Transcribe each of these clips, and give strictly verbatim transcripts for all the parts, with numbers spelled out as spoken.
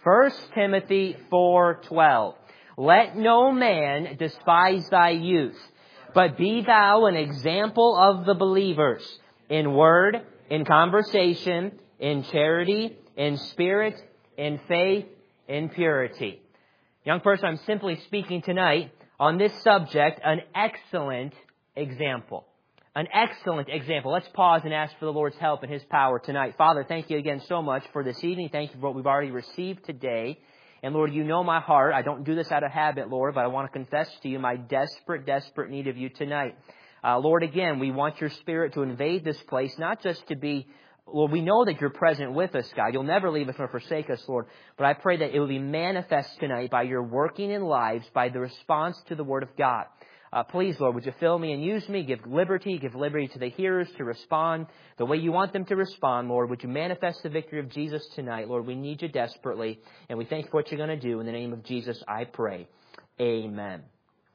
First Timothy four twelve. Let no man despise thy youth, but be thou an example of the believers in word, in conversation, in charity, in spirit, in faith, in purity. Young person, I'm simply speaking tonight on this subject, an excellent example. An excellent example. Let's pause and ask for the Lord's help and His power tonight. Father, thank you again so much for this evening. Thank you for what we've already received today. And Lord, you know my heart. I don't do this out of habit, Lord, but I want to confess to you my desperate, desperate need of you tonight. Uh, Lord, again, we want your Spirit to invade this place, not just to be, Lord, we know that you're present with us, God. You'll never leave us nor forsake us, Lord. But I pray that it will be manifest tonight by your working in lives, by the response to the Word of God. Uh, please, Lord, would you fill me and use me? Give liberty, give liberty to the hearers to respond the way you want them to respond, Lord. Would you manifest the victory of Jesus tonight, Lord? We need you desperately, and we thank you for what you're going to do. In the name of Jesus, I pray. Amen.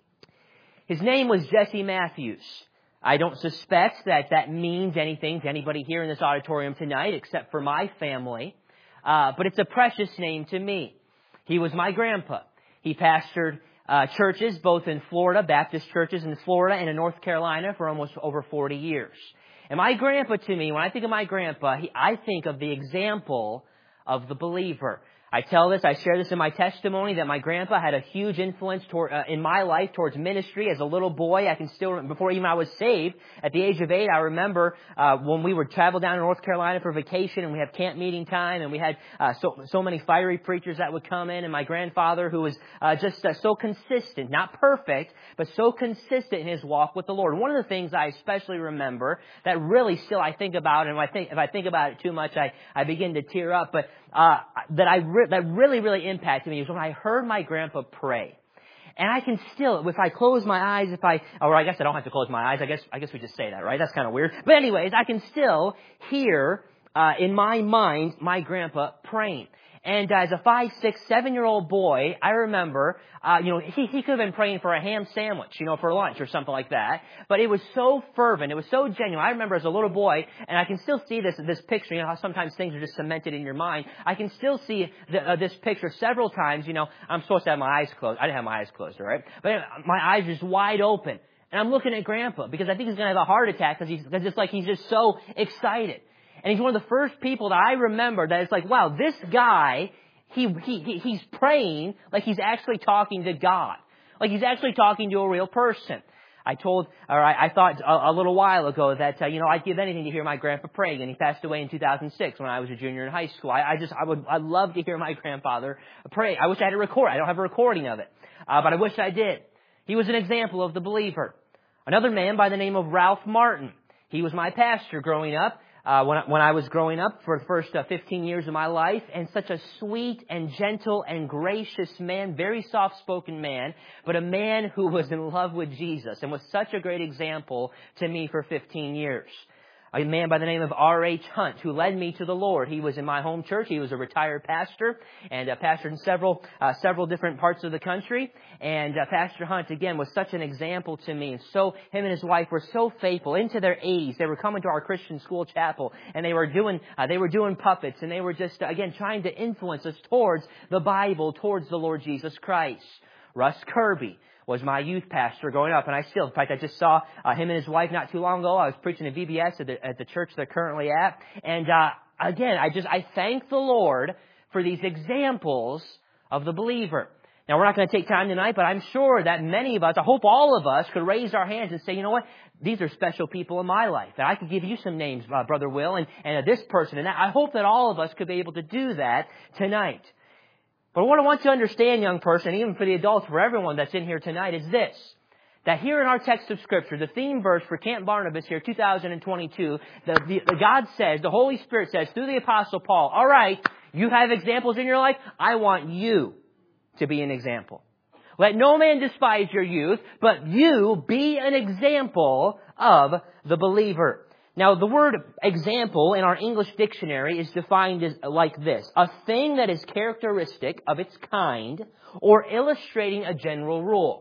His name was Jesse Matthews. I don't suspect that that means anything to anybody here in this auditorium tonight, except for my family. Uh, but it's a precious name to me. He was my grandpa. He pastored Uh, churches, both in Florida, Baptist churches in Florida and in North Carolina for almost over forty years. And my grandpa, to me, when I think of my grandpa, he, I think of the example of the believer. I tell this, I share this in my testimony, that my grandpa had a huge influence toward, uh, in my life towards ministry. As a little boy, I can still, before even I was saved, at the age of eight, I remember uh, when we would travel down to North Carolina for vacation, and we had camp meeting time, and we had uh, so so many fiery preachers that would come in, and my grandfather, who was uh, just uh, so consistent, not perfect, but so consistent in his walk with the Lord. One of the things I especially remember that really still I think about, and I think if I think about it too much, I, I begin to tear up, but uh, that I re- that really, really impacted me was when I heard my grandpa pray. And I can still, if I close my eyes, if I, or I guess I don't have to close my eyes, I guess, I guess we just say that, right? That's kind of weird. But anyways, I can still hear, uh, in my mind, my grandpa praying. And as a five, six, seven-year-old boy, I remember, uh, you know, he, he could have been praying for a ham sandwich, you know, for lunch or something like that. But it was so fervent. It was so genuine. I remember as a little boy, and I can still see this this picture, you know, how sometimes things are just cemented in your mind. I can still see the, uh, this picture several times, you know. I'm supposed to have my eyes closed. I didn't have my eyes closed, all right? But my eyes are just wide open. And I'm looking at Grandpa because I think he's going to have a heart attack because he's, cause it's like he's just so excited. And he's one of the first people that I remember that it's like, wow, this guy, he, he, he's praying like he's actually talking to God. Like he's actually talking to a real person. I told, or I, I thought a, a little while ago that, uh, you know, I'd give anything to hear my grandpa pray. And he passed away in two thousand six when I was a junior in high school. I, I just, I would, I'd love to hear my grandfather pray. I wish I had a record. I don't have a recording of it. Uh, but I wish I did. He was an example of the believer. Another man by the name of Ralph Martin. He was my pastor growing up. Uh, when, I, when I was growing up for the first uh, fifteen years of my life, and such a sweet and gentle and gracious man, very soft-spoken man, but a man who was in love with Jesus and was such a great example to me for fifteen years. A man by the name of R H Hunt, who led me to the Lord. He was in my home church. He was a retired pastor and uh, pastored in several uh, several different parts of the country. And uh, Pastor Hunt, again, was such an example to me. And so him and his wife were so faithful. Into their eighties, they were coming to our Christian school chapel, and they were doing uh, they were doing puppets, and they were just, uh, again, trying to influence us towards the Bible, towards the Lord Jesus Christ. Russ Kirby was my youth pastor growing up, and I still, in fact, I just saw uh, him and his wife not too long ago. I was preaching at V B S at the, at the church they're currently at, and uh, again, I just I thank the Lord for these examples of the believer. Now, we're not going to take time tonight, but I'm sure that many of us, I hope all of us, could raise our hands and say, you know what, these are special people in my life. And I could give you some names, uh, Brother Will, and, and uh, this person and that. I hope that all of us could be able to do that tonight. But what I want you to understand, young person, even for the adults, for everyone that's in here tonight, is this. That here in our text of Scripture, the theme verse for Camp Barnabas here, two thousand twenty-two, the, the, the God says, the Holy Spirit says, through the Apostle Paul, all right, you have examples in your life. I want you to be an example. Let no man despise your youth, but you be an example of the believer. Now, the word example in our English dictionary is defined as like this. A thing that is characteristic of its kind or illustrating a general rule.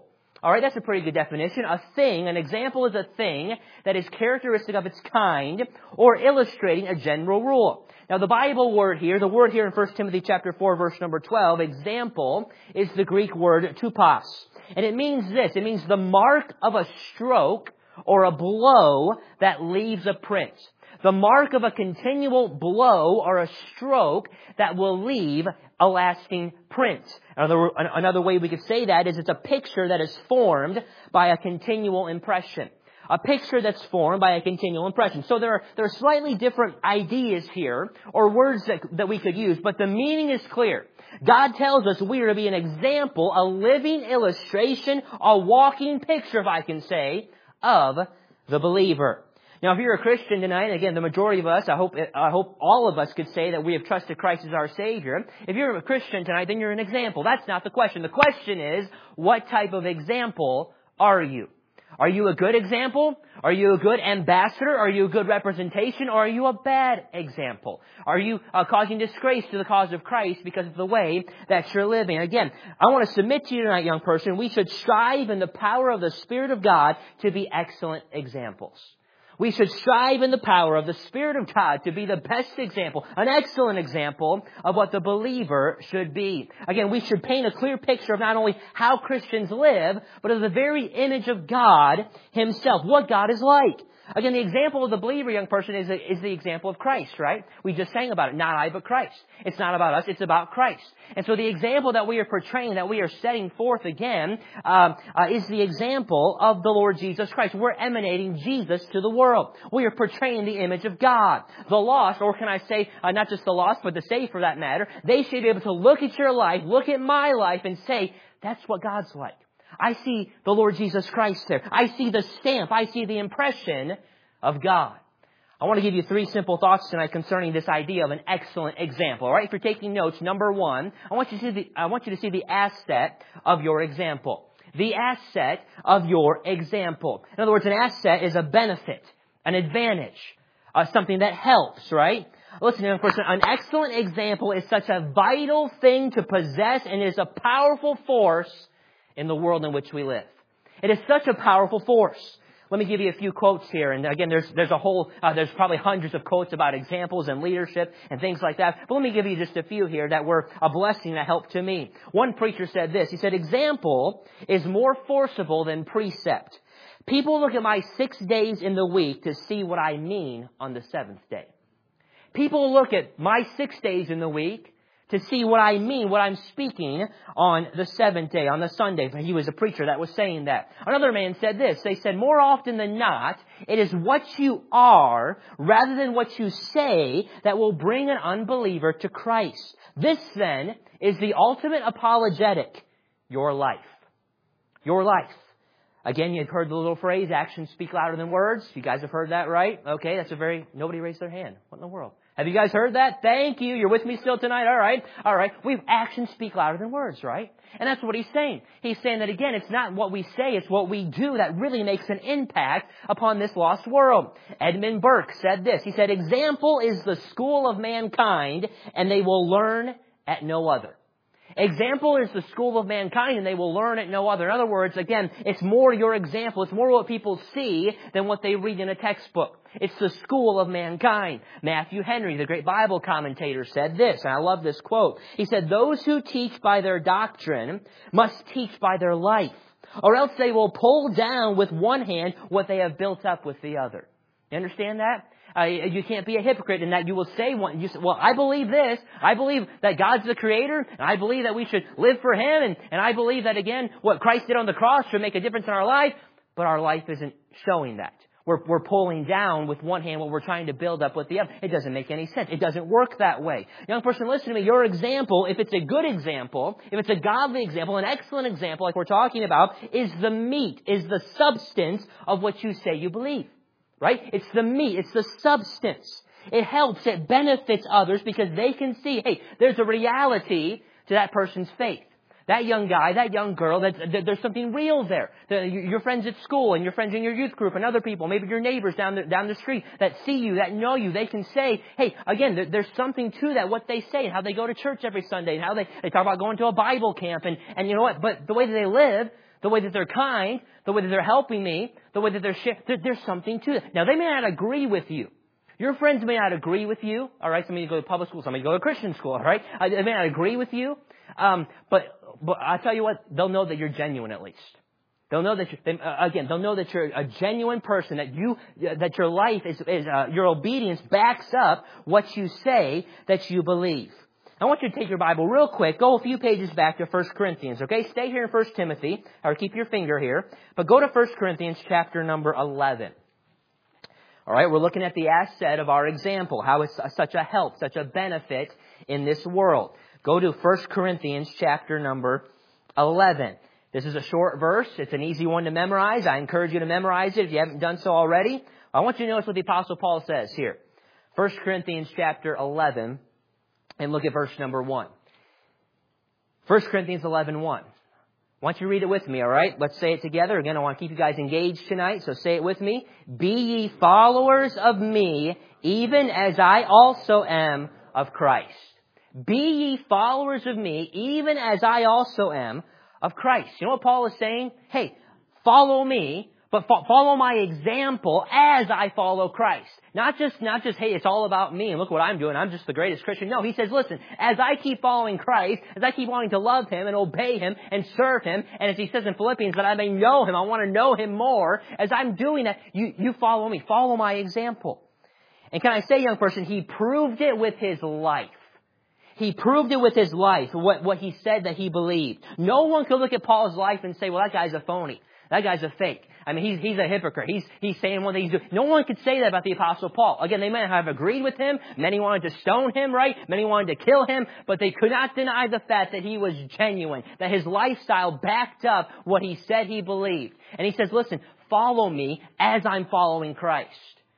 All right, that's a pretty good definition. A thing, an example is a thing that is characteristic of its kind or illustrating a general rule. Now, the Bible word here, the word here in First Timothy chapter four, verse number twelve, example, is the Greek word tupos. And it means this. It means the mark of a stroke or a blow that leaves a print. The mark of a continual blow or a stroke that will leave a lasting print. Another, another way we could say that is it's a picture that is formed by a continual impression. A picture that's formed by a continual impression. So there are, there are slightly different ideas here, or words that, that we could use, but the meaning is clear. God tells us we are to be an example, a living illustration, a walking picture, if I can say, of the believer. Now, if you're a Christian tonight, again, the majority of us, I hope, I hope all of us could say that we have trusted Christ as our Savior. If you're a Christian tonight, then you're an example. That's not the question. The question is, what type of example are you? Are you a good example? Are you a good ambassador? Are you a good representation? Or are you a bad example? Are you uh, causing disgrace to the cause of Christ because of the way that you're living? Again, I want to submit to you tonight, young person, we should strive in the power of the Spirit of God to be excellent examples. We should strive in the power of the Spirit of God to be the best example, an excellent example of what the believer should be. Again, we should paint a clear picture of not only how Christians live, but of the very image of God Himself, what God is like. Again, the example of the believer, young person, is, a, is the example of Christ, right? We just sang about it. Not I, but Christ. It's not about us. It's about Christ. And so the example that we are portraying, that we are setting forth again, um, uh, is the example of the Lord Jesus Christ. We're emanating Jesus to the world. We are portraying the image of God. The lost, or can I say, uh, not just the lost, but the saved for that matter, they should be able to look at your life, look at my life, and say, that's what God's like. I see the Lord Jesus Christ there. I see the stamp. I see the impression of God. I want to give you three simple thoughts tonight concerning this idea of an excellent example. All right, if you're taking notes, number one, I want you to see the, I want you to see the asset of your example. The asset of your example. In other words, an asset is a benefit, an advantage, uh, something that helps, right? Listen, young person, an excellent example is such a vital thing to possess and is a powerful force in the world in which we live. It is such a powerful force. Let me give you a few quotes here. And again, there's there's a whole, uh, there's probably hundreds of quotes about examples and leadership and things like that. But let me give you just a few here that were a blessing that helped to me. One preacher said this. He said, example is more forcible than precept. People look at my six days in the week to see what I mean on the seventh day. People look at my six days in the week to see what I mean, what I'm speaking on the seventh day, on the Sunday. He was a preacher that was saying that. Another man said this. They said, more often than not, it is what you are rather than what you say that will bring an unbeliever to Christ. This, then, is the ultimate apologetic, your life. Your life. Again, you've heard the little phrase, actions speak louder than words. You guys have heard that, right? Okay, that's a very, nobody raised their hand. What in the world? Have you guys heard that? Thank you. You're with me still tonight. All right. All right. We've actions speak louder than words, right? And that's what he's saying. He's saying that, again, it's not what we say, it's what we do that really makes an impact upon this lost world. Edmund Burke said this. He said, example is the school of mankind, and they will learn at no other. Example is the school of mankind, and they will learn at no other. In other words, again, it's more your example. It's more what people see than what they read in a textbook. It's the school of mankind. Matthew Henry, the great Bible commentator, said this, and I love this quote. He said, those who teach by their doctrine must teach by their life, or else they will pull down with one hand what they have built up with the other. You understand that? Uh, you can't be a hypocrite in that you will say, one, you say, well, I believe this. I believe that God's the creator, and I believe that we should live for Him, and, and I believe that, again, what Christ did on the cross should make a difference in our life, but our life isn't showing that. We're, we're pulling down with one hand what we're trying to build up with the other. It doesn't make any sense. It doesn't work that way. Young person, listen to me. Your example, if it's a good example, if it's a godly example, an excellent example like we're talking about, is the meat, is the substance of what you say you believe. Right? It's the meat. It's the substance. It helps. It benefits others because they can see, hey, there's a reality to that person's faith. That young guy, that young girl, that, that there's something real there. The, your friends at school and your friends in your youth group and other people, maybe your neighbors down the, down the street that see you, that know you, they can say, hey, again, there, there's something to that, what they say and how they go to church every Sunday and how they, they talk about going to a Bible camp and, and you know what, but the way that they live, the way that they're kind, the way that they're helping me, the way that they're sharing, there, there's something to it. Now, they may not agree with you. Your friends may not agree with you, all right? Some of you go to public school, some of you go to Christian school, all right? Uh, They may not agree with you, um, but but I tell you what, they'll know that you're genuine at least. They'll know that you're, they, uh, again, they'll know that you're a genuine person, that you uh, that your life is, is uh, your obedience backs up what you say that you believe. I want you to take your Bible real quick, go a few pages back to First Corinthians, okay? Stay here in First Timothy, or keep your finger here, but go to First Corinthians chapter number eleven. All right, we're looking at the asset of our example, how it's such a help, such a benefit in this world. Go to First Corinthians chapter number eleven. This is a short verse. It's an easy one to memorize. I encourage you to memorize it if you haven't done so already. I want you to notice what the Apostle Paul says here. First Corinthians chapter eleven, and look at verse number one. First Corinthians eleven one. I want you to read it with me, all right? Let's say it together. Again, I want to keep you guys engaged tonight, so say it with me. Be ye followers of me, even as I also am of Christ. Be ye followers of me, even as I also am of Christ. You know what Paul is saying? Hey, follow me, but fo- follow my example as I follow Christ. Not just, not just, hey, it's all about me and look what I'm doing. I'm just the greatest Christian. No, he says, listen, as I keep following Christ, as I keep wanting to love Him and obey Him and serve Him, and as he says in Philippians, that I may know Him, I want to know Him more, as I'm doing that, you, you follow me. Follow my example. And can I say, young person, he proved it with his life. He proved it with his life, what, what he said that he believed. No one could look at Paul's life and say, well, that guy's a phony. That guy's a fake. I mean, he's, he's a hypocrite. He's, he's saying what he's doing. No one could say that about the Apostle Paul. Again, they may have agreed with him. Many wanted to stone him, right? Many wanted to kill him. But they could not deny the fact that he was genuine, that his lifestyle backed up what he said he believed. And he says, listen, follow me as I'm following Christ.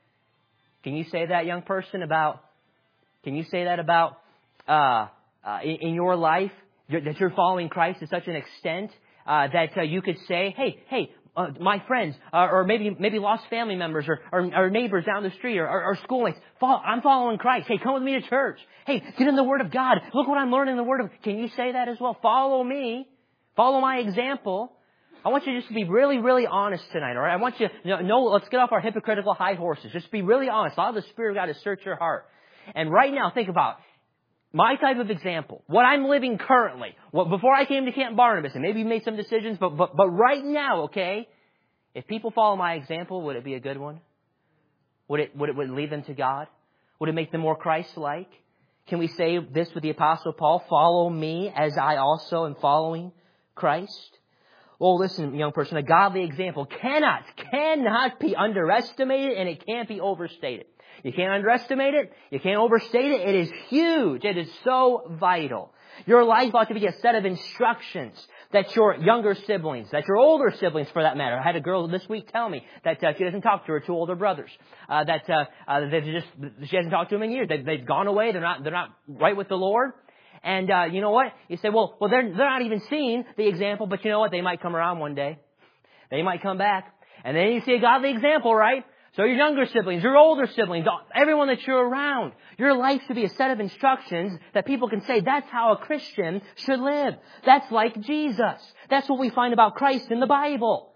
Can you say that, young person, about, can you say that about, uh, uh, in, in your life, that you're following Christ to such an extent, uh, that uh, you could say, hey, hey, Uh, my friends, uh, or maybe maybe lost family members, or, or, or neighbors down the street, or, or, or schoolmates. Follow, I'm following Christ. Hey, come with me to church. Hey, get in the Word of God. Look what I'm learning in the Word of. Can you say that as well? Follow me. Follow my example. I want you just to be really, really honest tonight. All right. I want you to know. Let's get off our hypocritical high horses. Just be really honest. Allow the Spirit of God to search your heart. And right now, think about my type of example, what I'm living currently, what, before I came to Camp Barnabas, and maybe you made some decisions, but, but, but right now, okay, if people follow my example, would it be a good one? Would it, would it, would it lead them to God? Would it make them more Christ-like? Can we say this with the Apostle Paul? Follow me as I also am following Christ. Well, listen, young person, a godly example cannot, cannot be underestimated, and it can't be overstated. You can't underestimate it. You can't overstate it. It is huge. It is so vital. Your life ought to be a set of instructions that your younger siblings, that your older siblings for that matter. I had a girl this week tell me that uh, she doesn't talk to her two older brothers. Uh, that uh, uh, they just she hasn't talked to them in years. They, they've gone away. They're not they're not right with the Lord. And uh, you know what? You say, well, well, they're they're not even seeing the example, but you know what? They might come around one day. They might come back, and then you see a godly example, right? So your younger siblings, your older siblings, everyone that you're around, your life should be a set of instructions that people can say, that's how a Christian should live. That's like Jesus. That's what we find about Christ in the Bible.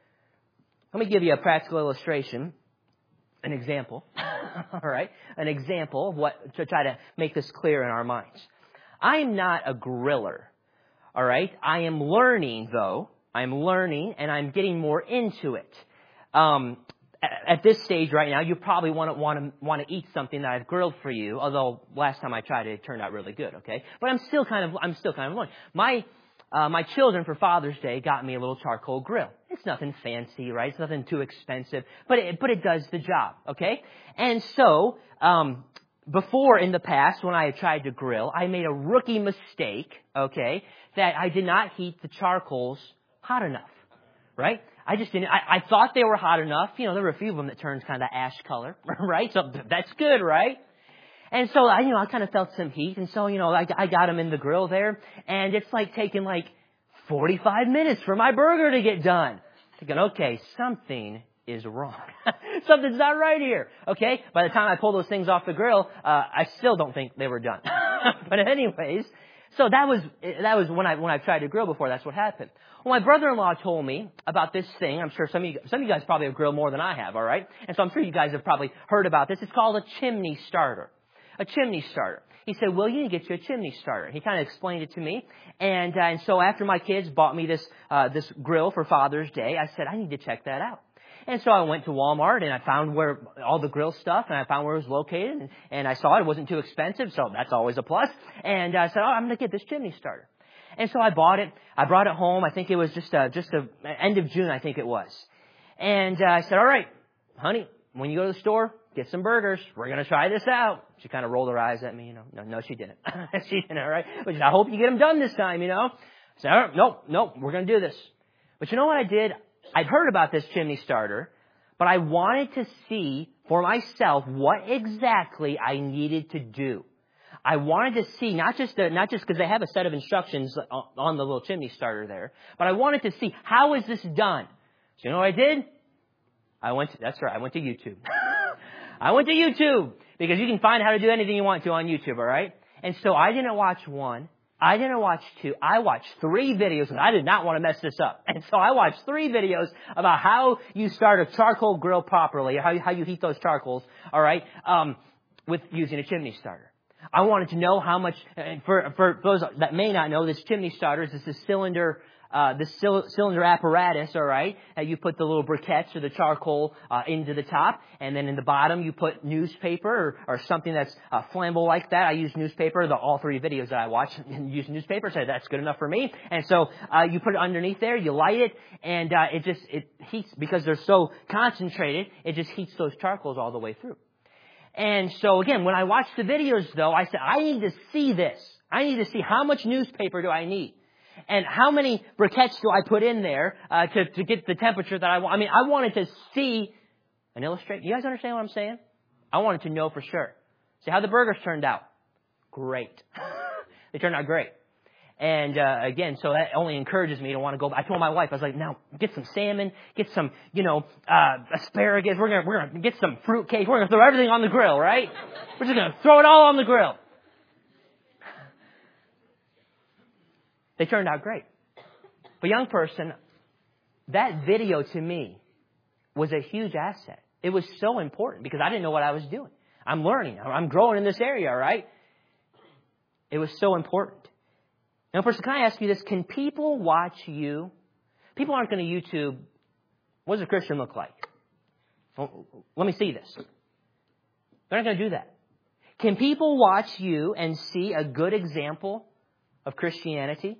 Let me give you a practical illustration, an example, all right, an example of what, to try to make this clear in our minds. I am not a griller, all right? I am learning, though. I'm learning, and I'm getting more into it. Um... At this stage right now, you probably want to want to want to eat something that I've grilled for you. Although last time I tried it, it turned out really good. Okay, but I'm still kind of I'm still kind of learning. My uh, my children for Father's Day got me a little charcoal grill. It's nothing fancy, right? It's nothing too expensive, but it but it does the job. Okay, and so um, before in the past when I had tried to grill, I made a rookie mistake. Okay, that I did not heat the charcoals hot enough. Right? I just didn't, I, I thought they were hot enough. You know, there were a few of them that turned kind of ash color, right? So that's good, right? And so I, you know, I kind of felt some heat. And so, you know, I, I got them in the grill there. And it's like taking like forty-five minutes for my burger to get done. Thinking, okay, something is wrong. Something's not right here. Okay? By the time I pull those things off the grill, uh, I still don't think they were done. But anyways, so that was, that was when I, when I tried to grill before, that's what happened. Well, my brother-in-law told me about this thing. I'm sure some of you, some of you guys probably have grilled more than I have, alright? And so I'm sure you guys have probably heard about this. It's called a chimney starter. A chimney starter. He said, well, you need to get you a chimney starter. He kind of explained it to me. And, uh, and so after my kids bought me this, uh, this grill for Father's Day, I said, I need to check that out. And so I went to Walmart and I found where all the grill stuff and I found where it was located and, and I saw it. It wasn't too expensive, so that's always a plus. And I said, oh, I'm going to get this chimney starter. And so I bought it. I brought it home. I think it was just uh just a end of June, I think it was. And uh, I said, all right, honey, when you go to the store, get some burgers. We're going to try this out. She kind of rolled her eyes at me, you know. No, no, she didn't. She didn't, all right? But she said, I hope you get them done this time, you know. I said, all right, nope, nope, we're going to do this. But you know what I did? I'd heard about this chimney starter, but I wanted to see for myself what exactly I needed to do. I wanted to see, not just the, not just because they have a set of instructions on the little chimney starter there, but I wanted to see, how is this done? So you know what I did? I went to, that's right, I went to YouTube. I went to YouTube because you can find how to do anything you want to on YouTube, all right? And so I didn't watch one. I didn't watch two. I watched three videos, and I did not want to mess this up. And so I watched three videos about how you start a charcoal grill properly, how you, how you heat those charcoals, all right, um, with using a chimney starter. I wanted to know how much, and for, for those that may not know, this chimney starter is this cylinder, uh, this cylinder apparatus, all right? Uh, you put the little briquettes or the charcoal uh, into the top, and then in the bottom you put newspaper or, or something that's uh, flammable like that. I use newspaper. The all three videos that I watch use newspaper, so that's good enough for me. And so uh, you put it underneath there, you light it, and uh, it just it heats because they're so concentrated. It just heats those charcoals all the way through. And so again, when I watched the videos though, I said, I need to see this. I need to see how much newspaper do I need. And how many briquettes do I put in there uh, to, to get the temperature that I want? I mean, I wanted to see an illustration. You guys understand what I'm saying? I wanted to know for sure. See how the burgers turned out? Great. They turned out great. And uh, again, so that only encourages me to want to go. I told my wife, I was like, now get some salmon, get some, you know, uh, asparagus. We're gonna we're gonna get some fruit cake. We're gonna throw everything on the grill, right? We're just gonna throw it all on the grill. They turned out great. But young person, that video to me was a huge asset. It was so important because I didn't know what I was doing. I'm learning. I'm growing in this area, right? It was so important. Now, person, can I ask you this? Can people watch you? People aren't going to YouTube, what does a Christian look like? Well, let me see this. They're not going to do that. Can people watch you and see a good example of Christianity?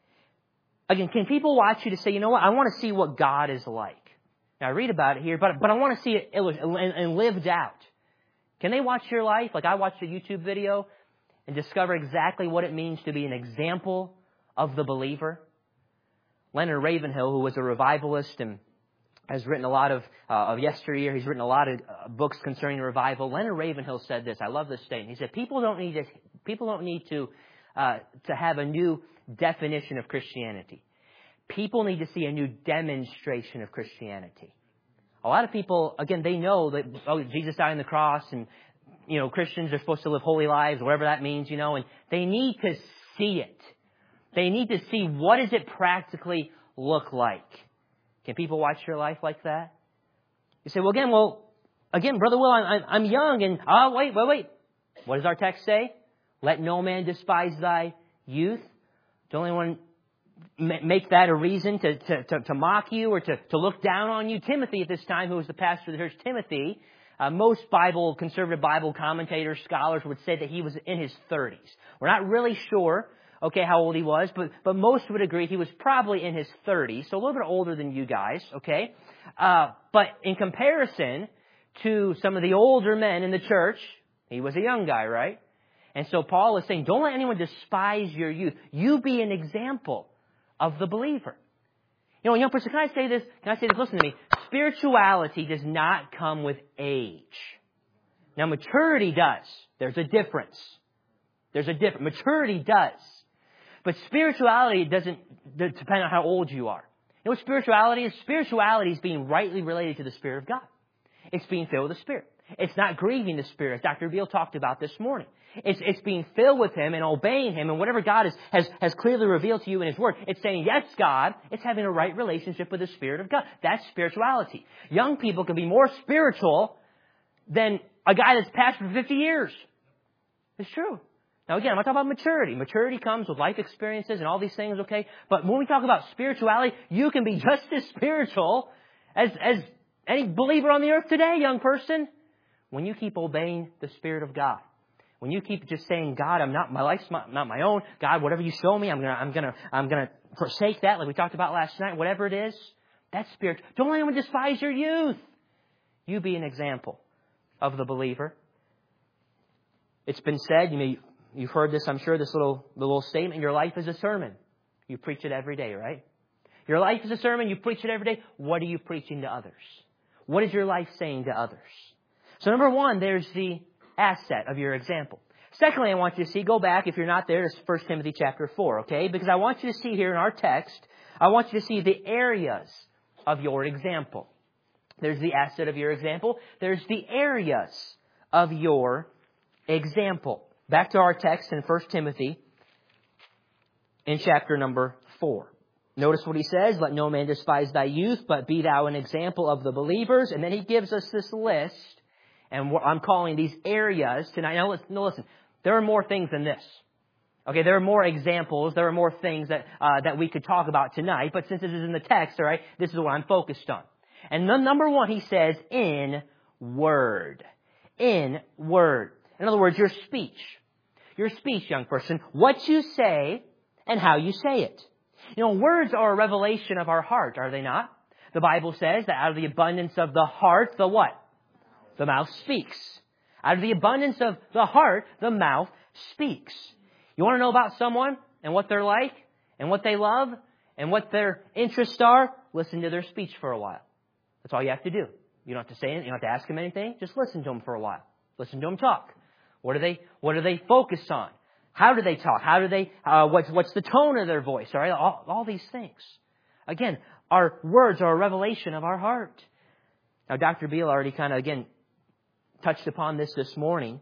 Again, can people watch you to say, you know what, I want to see what God is like. Now, I read about it here, but, but I want to see it and, and lived out. Can they watch your life? Like I watched a YouTube video and discover exactly what it means to be an example of the believer. Leonard Ravenhill, who was a revivalist and has written a lot of, uh, of yesteryear, he's written a lot of uh, books concerning revival. Leonard Ravenhill said this, I love this statement. He said, people don't need to, people don't need to, uh, to have a new definition of Christianity. People need to see a new demonstration of Christianity. A lot of people, again, they know that, oh, Jesus died on the cross and, you know, Christians are supposed to live holy lives, whatever that means, you know, and they need to see it. They need to see what does it practically look like. Can people watch your life like that? You say, well, again, well, again, Brother Will, I'm, I'm young and, oh, wait, wait, wait. What does our text say? Let no man despise thy youth. Don't anyone make that a reason to, to, to, to mock you or to, to look down on you. Timothy at this time, who was the pastor of the church, Timothy, uh, most Bible, conservative Bible commentators, scholars would say that he was in his thirties. We're not really sure, okay, how old he was, but, but most would agree he was probably in his thirties, so a little bit older than you guys, okay? Uh, but in comparison to some of the older men in the church, he was a young guy, right? And so Paul is saying, don't let anyone despise your youth. You be an example of the believer. You know, young person, can I say this? Can I say this? Listen to me. Spirituality does not come with age. Now, maturity does. There's a difference. There's a difference. Maturity does. But spirituality doesn't depend on how old you are. You know what spirituality is? Spirituality is being rightly related to the Spirit of God. It's being filled with the Spirit. It's not grieving the Spirit, as Doctor Beale talked about this morning. It's, it's being filled with Him and obeying Him, and whatever God has, has, has clearly revealed to you in His Word. It's saying, yes, God. It's having a right relationship with the Spirit of God. That's spirituality. Young people can be more spiritual than a guy that's pastored for fifty years. It's true. Now again, I'm not talking about maturity. Maturity comes with life experiences and all these things, okay? But when we talk about spirituality, you can be just as spiritual as, as any believer on the earth today, young person. When you keep obeying the Spirit of God. When you keep just saying, God, I'm not, my life's my, not my own. God, whatever you show me, I'm gonna, I'm gonna, I'm gonna forsake that, like we talked about last night. Whatever it is, that's spiritual. Don't let anyone despise your youth. You be an example of the believer. It's been said, you may, you've heard this, I'm sure, this little, the little statement, your life is a sermon. You preach it every day, right? Your life is a sermon, you preach it every day. What are you preaching to others? What is your life saying to others? So number one, there's the asset of your example. Secondly, I want you to see, go back, if you're not there, to First Timothy chapter four, okay? Because I want you to see here in our text, I want you to see the areas of your example. There's the asset of your example. There's the areas of your example. Back to our text in First Timothy in chapter number four. Notice what he says, let no man despise thy youth, but be thou an example of the believers. And then he gives us this list, and I'm calling these areas tonight. Now listen, now listen, there are more things than this. Okay, there are more examples, there are more things that uh, that we could talk about tonight, but since it is in the text, all right, this is what I'm focused on. And the number one, he says, in word. In word. In other words, your speech. Your speech, young person. What you say and how you say it. You know, words are a revelation of our heart, are they not? The Bible says that out of the abundance of the heart, the what? The mouth speaks. Out of the abundance of the heart, the mouth speaks. You want to know about someone and what they're like and what they love and what their interests are? Listen to their speech for a while. That's all you have to do. You don't have to say anything. You don't have to ask them anything. Just listen to them for a while. Listen to them talk. What do they, what do they focus on? How do they talk? How do they, uh, what's, what's the tone of their voice? All right. All, all these things. Again, our words are a revelation of our heart. Now, Doctor Beale already kind of, again, touched upon this this morning.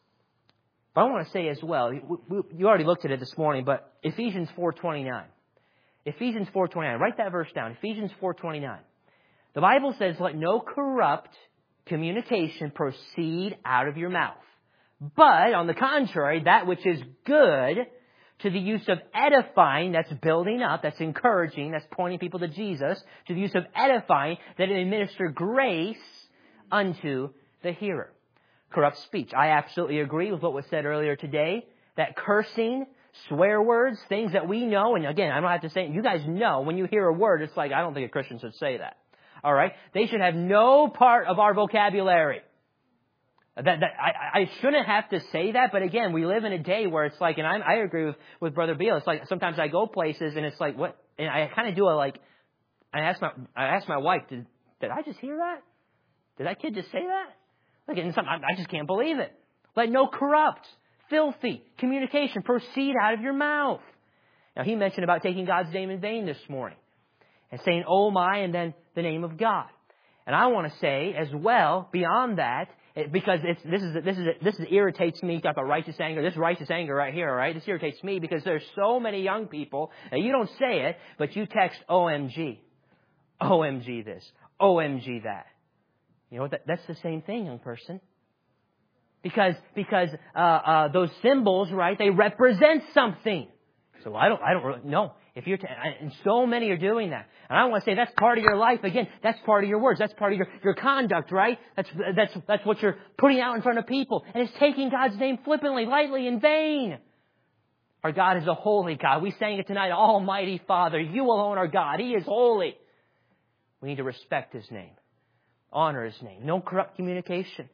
But I want to say as well, you already looked at it this morning, but Ephesians four twenty-nine. Ephesians four twenty-nine. Write that verse down. Ephesians four twenty-nine. The Bible says, let no corrupt communication proceed out of your mouth. But, on the contrary, that which is good to the use of edifying, that's building up, that's encouraging, that's pointing people to Jesus, to the use of edifying, that it may minister grace unto the hearer. Corrupt speech. I absolutely agree with what was said earlier today, that cursing, swear words, things that we know, and again, I don't have to say it, you guys know, when you hear a word, it's like, I don't think a Christian should say that. All right? They should have no part of our vocabulary. That, that I, I shouldn't have to say that, but again, we live in a day where it's like, and I'm, I agree with, with Brother Beale, it's like sometimes I go places and it's like, what, and I kind of do a like, I ask my, I ask my wife, did, did I just hear that? Did that kid just say that? Like, and some, I, I just can't believe it. Let no corrupt, filthy communication proceed out of your mouth. Now, he mentioned about taking God's name in vain this morning and saying, oh my, and then the name of God. And I want to say as well, beyond that, it, because it's, this is this is this is irritates me. Talk about righteous anger. This righteous anger right here, all right? This irritates me because there's so many young people that you don't say it, but you text O M G, O M G this, O M G that. You know what? That, that's the same thing, young person. Because because uh, uh, those symbols, right? They represent something. So I don't I don't really no. If you're, t- and so many are doing that. And I want to say that's part of your life. Again, that's part of your words. That's part of your, your conduct, right? That's, that's, that's what you're putting out in front of people. And it's taking God's name flippantly, lightly, in vain. Our God is a holy God. We sang it tonight, Almighty Father. You alone are God. He is holy. We need to respect His name. Honor His name. No corrupt communication.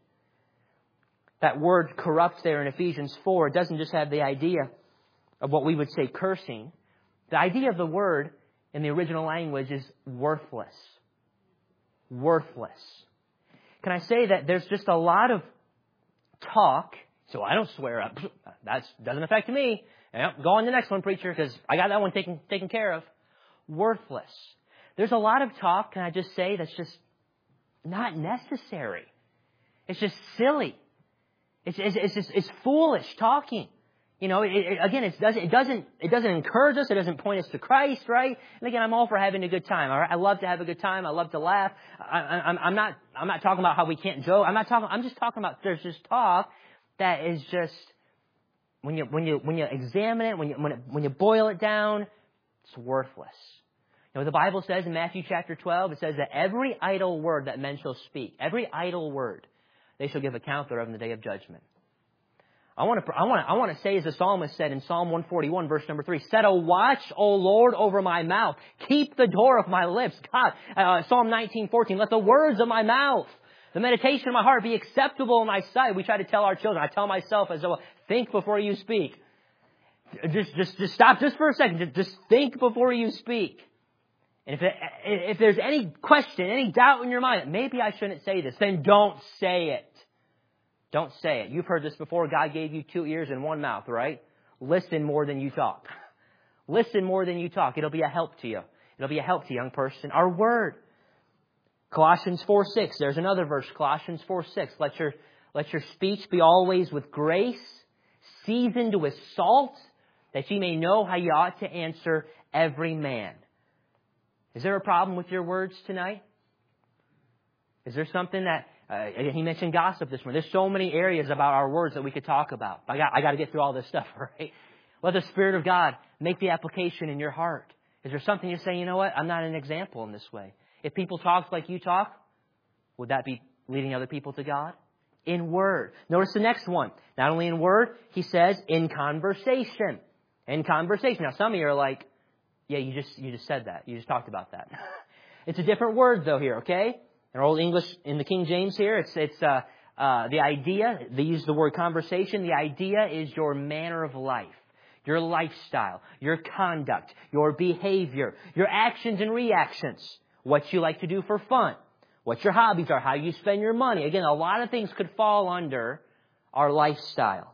That word corrupt there in Ephesians four, it doesn't just have the idea of what we would say cursing. The idea of the word in the original language is worthless. Worthless. Can I say that there's just a lot of talk, so I don't swear up. That doesn't affect me. Yep, go on to the next one, preacher, because I got that one taken taken care of. Worthless. There's a lot of talk, can I just say, that's just not necessary. It's just silly. It's it's it's, just, it's foolish talking. You know, it, it, again, it doesn't it doesn't it doesn't encourage us. It doesn't point us to Christ, right? And again, I'm all for having a good time. All right, I love to have a good time. I love to laugh. I, I, I'm I'm not I'm not talking about how we can't joke. I'm not talking. I'm just talking about there's just talk that is just when you when you when you examine it, when you when it, when you boil it down, it's worthless. You know, the Bible says in Matthew chapter twelve, it says that every idle word that men shall speak, every idle word, they shall give account thereof in the day of judgment. I want to, I want to, I want to say, as the psalmist said in Psalm one forty-one, verse number three, set a watch, O Lord, over my mouth. Keep the door of my lips. God, uh, Psalm nineteen fourteen, let the words of my mouth, the meditation of my heart be acceptable in my sight. We try to tell our children, I tell myself as well, think before you speak. Just, just, just stop just for a second. Just, just think before you speak. And if, it, if there's any question, any doubt in your mind, maybe I shouldn't say this, then don't say it. Don't say it. You've heard this before. God gave you two ears and one mouth, right? Listen more than you talk. Listen more than you talk. It'll be a help to you. It'll be a help to you, young person. Our word. Colossians four six. There's another verse. Colossians four six. Let your, let your speech be always with grace, seasoned with salt, that ye may know how you ought to answer every man. Is there a problem with your words tonight? Is there something that... Uh, he mentioned gossip this morning. There's so many areas about our words that we could talk about. I got, I got to get through all this stuff, right? Let the Spirit of God make the application in your heart. Is there something you say, you know what? I'm not an example in this way. If people talk like you talk, would that be leading other people to God? In word. Notice the next one. Not only in word, he says in conversation. In conversation. Now, some of you are like, yeah, you just, you just said that. You just talked about that. It's a different word, though, here, okay? In Old English, in the King James here, it's it's uh, uh, the idea, they use the word conversation. The idea is your manner of life, your lifestyle, your conduct, your behavior, your actions and reactions, what you like to do for fun, what your hobbies are, how you spend your money. Again, a lot of things could fall under our lifestyle.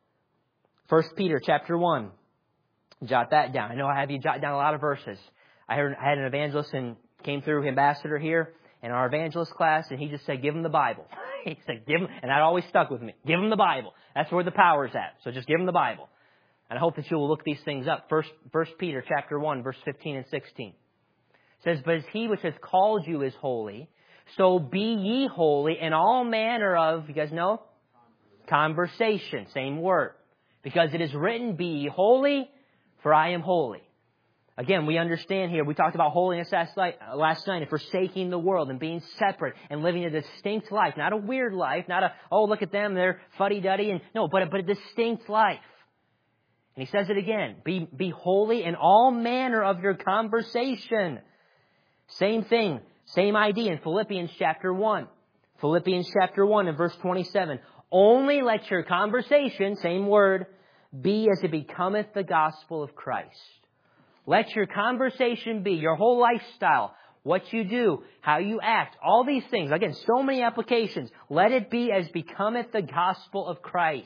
First Peter chapter one. Jot that down. I know I have you jot down a lot of verses. I heard I had an evangelist and came through, ambassador here, in our evangelist class, and he just said, give him the Bible. He said, give him, and that always stuck with me. Give him the Bible. That's where the power's at. So just give him the Bible. And I hope that you will look these things up. First, First Peter chapter one, verse fifteen and sixteen. It says, but as he which has called you is holy, so be ye holy in all manner of, you guys know? Conversation. Same word. Because it is written, be ye holy, for I am holy. Again, we understand here, we talked about holiness last night, last night, and forsaking the world and being separate and living a distinct life. Not a weird life, not a, oh, look at them, they're fuddy-duddy. And, no, but, but a distinct life. And he says it again, be, be holy in all manner of your conversation. Same thing, same idea in Philippians chapter one. Philippians chapter one and verse twenty-seven. Only let your conversation, same word, be as it becometh the gospel of Christ. Let your conversation be, your whole lifestyle, what you do, how you act, all these things. Again, so many applications. Let it be as becometh the gospel of Christ.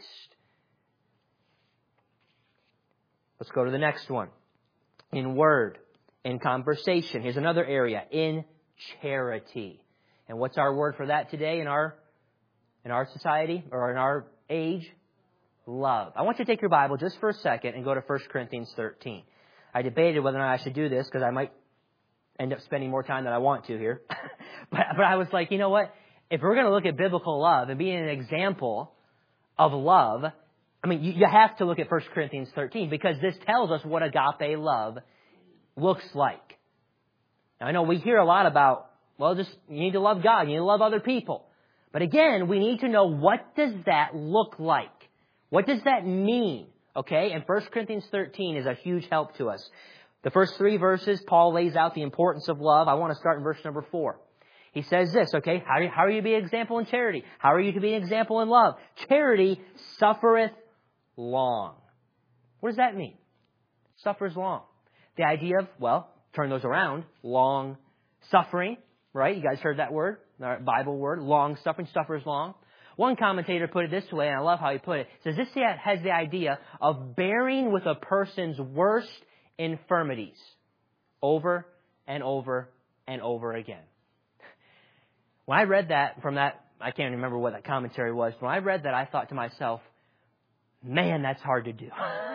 Let's go to the next one. In word, in conversation. Here's another area. In charity. And what's our word for that today in our, in our society or in our age? Love. I want you to take your Bible just for a second and go to First Corinthians thirteen. I debated whether or not I should do this because I might end up spending more time than I want to here. but, but I was like, you know what? If we're going to look at biblical love and being an example of love, I mean, you, you have to look at First Corinthians thirteen because this tells us what agape love looks like. Now, I know we hear a lot about, well, just you need to love God, you need to love other people. But again, we need to know, what does that look like? What does that mean? Okay, and First Corinthians thirteen is a huge help to us. The first three verses, Paul lays out the importance of love. I want to start in verse number four. He says this, okay, how are you, how are you to be an example in charity? How are you to be an example in love? Charity suffereth long. What does that mean? Suffers long. The idea of, well, turn those around, long suffering, right? You guys heard that word, our Bible word, long suffering, suffers long. One commentator put it this way, and I love how he put it. It says, this has the idea of bearing with a person's worst infirmities over and over and over again. When I read that from that, I can't remember what that commentary was. When I read that, I thought to myself, man, that's hard to do.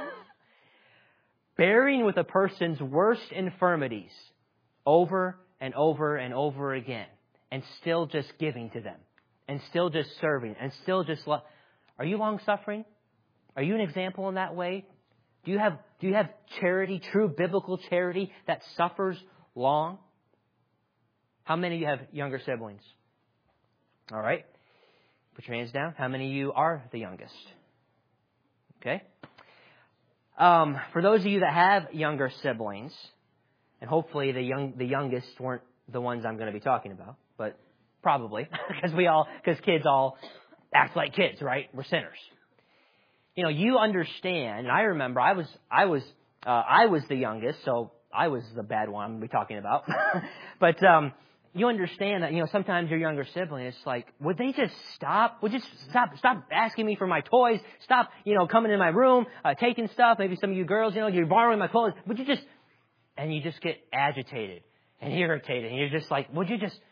Bearing with a person's worst infirmities over and over and over again, and still just giving to them, and still just serving, and still just love. Are you long-suffering? Are you an example in that way? Do you have do you have charity, true biblical charity that suffers long? How many of you have younger siblings? All right. Put your hands down. How many of you are the youngest? Okay. Um, for those of you that have younger siblings, and hopefully the young the youngest weren't the ones I'm going to be talking about, but probably because we all because kids all act like kids, right? We're sinners. You know, you understand. And I remember I was I was uh, I was the youngest, so I was the bad one I'm going to be talking about. But um, you understand that, you know, sometimes your younger sibling, it's like, would they just stop? Would you just stop, stop asking me for my toys? Stop, you know, coming in my room, uh, taking stuff. Maybe some of you girls, you know, you're borrowing my clothes. Would you just, and you just get agitated and irritated. And you're just like, would you just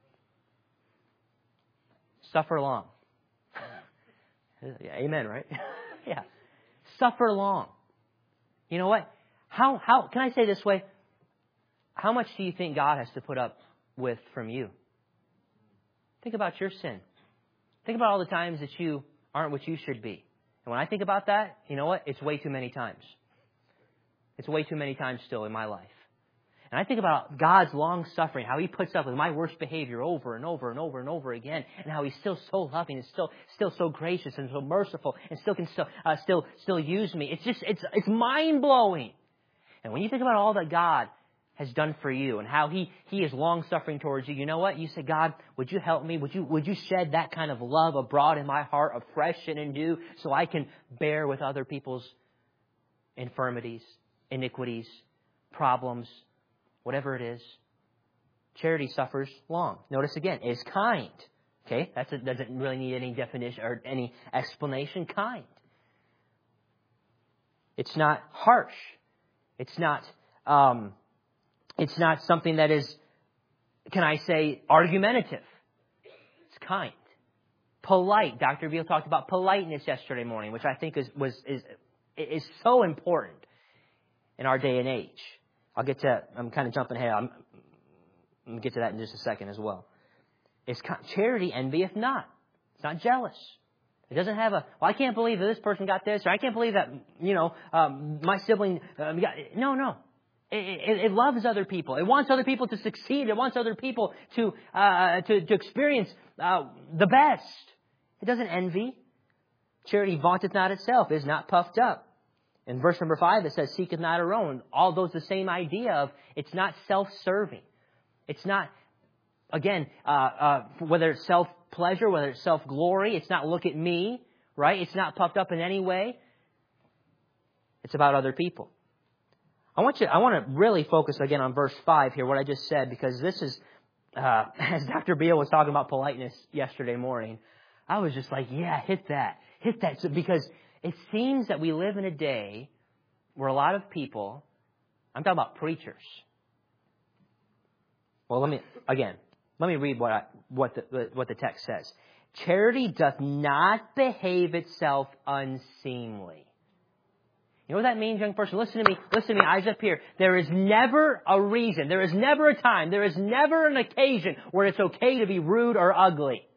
suffer long? Yeah, amen, right? Yeah. Suffer long. You know what? How, how, can I say this way? How much do you think God has to put up with from you? Think about your sin. Think about all the times that you aren't what you should be. And when I think about that, you know what? It's way too many times. It's way too many times still in my life. And I think about God's long suffering, how He puts up with my worst behavior over and over and over and over again, and how He's still so loving and still still so gracious and so merciful and still can still uh, still still use me. It's just it's it's mind blowing. And when you think about all that God has done for you and how He He is long suffering towards you, you know what? You say, God, would you help me? Would you would you shed that kind of love abroad in my heart, afresh and anew, so I can bear with other people's infirmities, iniquities, problems, whatever it is. Charity suffers long. Notice again, is kind. Okay, that doesn't really need any definition or any explanation. Kind. It's not harsh. It's not. Um, it's not something that is, can I say, argumentative. It's kind, polite. Doctor Veal talked about politeness yesterday morning, which I think is was is is so important in our day and age. I'll get to, I'm kind of jumping ahead. I'm, I'm going to get to that in just a second as well. It's charity envieth not. It's not jealous. It doesn't have a, well, I can't believe that this person got this, or I can't believe that, you know, um, my sibling um, got, no, no. It, it, it loves other people. It wants other people to succeed. It wants other people to, uh, to, to experience uh, the best. It doesn't envy. Charity vaunteth not itself, is not puffed up. In verse number five, it says, seeketh not her own. All those the same idea of it's not self-serving. It's not, again, uh, uh, whether it's self-pleasure, whether it's self-glory. It's not look at me, right? It's not puffed up in any way. It's about other people. I want you, I want to really focus again on verse five here, what I just said, because this is, uh, as Doctor Beal was talking about politeness yesterday morning, I was just like, yeah, hit that. Hit that. So, because it seems that we live in a day where a lot of people, I'm talking about preachers. Well, let me, again, let me read what I, what the, what the text says. Charity doth not behave itself unseemly. You know what that means, young person? Listen to me. Listen to me. Eyes up here. There is never a reason. There is never a time. There is never an occasion where it's okay to be rude or ugly.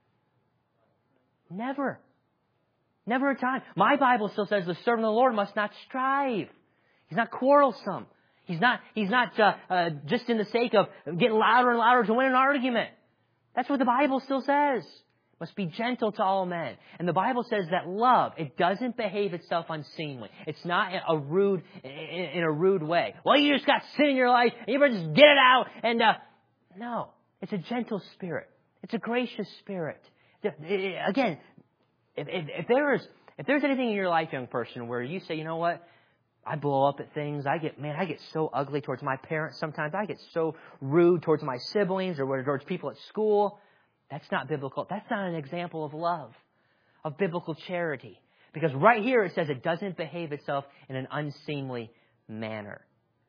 Never. Never a time. My Bible still says the servant of the Lord must not strive. He's not quarrelsome. He's not, he's not uh, uh, just in the sake of getting louder and louder to win an argument. That's what the Bible still says. Must be gentle to all men. And the Bible says that love, it doesn't behave itself unseemly. It's not a rude, in a rude way. Well, you just got sin in your life, and you better just get it out. And uh, no, it's a gentle spirit. It's a gracious spirit. Again, if, if, if there is, if there's anything in your life, young person, where you say, you know what, I blow up at things. I get, man, I get so ugly towards my parents sometimes. I get so rude towards my siblings or towards people at school. That's not biblical. That's not an example of love, of biblical charity. Because right here it says it doesn't behave itself in an unseemly manner.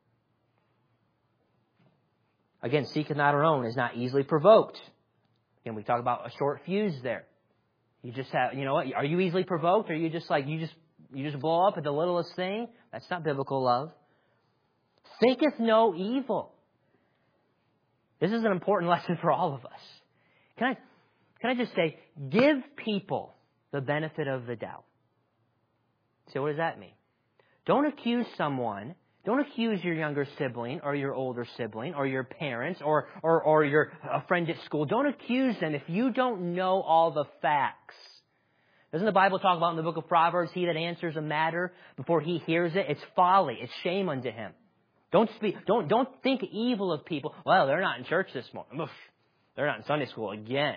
Again, seeketh not her own, is not easily provoked. Again, we talk about a short fuse there. You just have, you know what, are you easily provoked? Or are you just like, you just, you just blow up at the littlest thing? That's not biblical love. Thinketh no evil. This is an important lesson for all of us. Can I, can I just say, give people the benefit of the doubt. So what does that mean? Don't accuse someone. Don't accuse your younger sibling or your older sibling or your parents or, or, or your a friend at school. Don't accuse them if you don't know all the facts. Doesn't the Bible talk about in the book of Proverbs, he that answers a matter before he hears it, it's folly, it's shame unto him. Don't speak, don't, don't think evil of people. Well, they're not in church this morning. They're not in Sunday school again.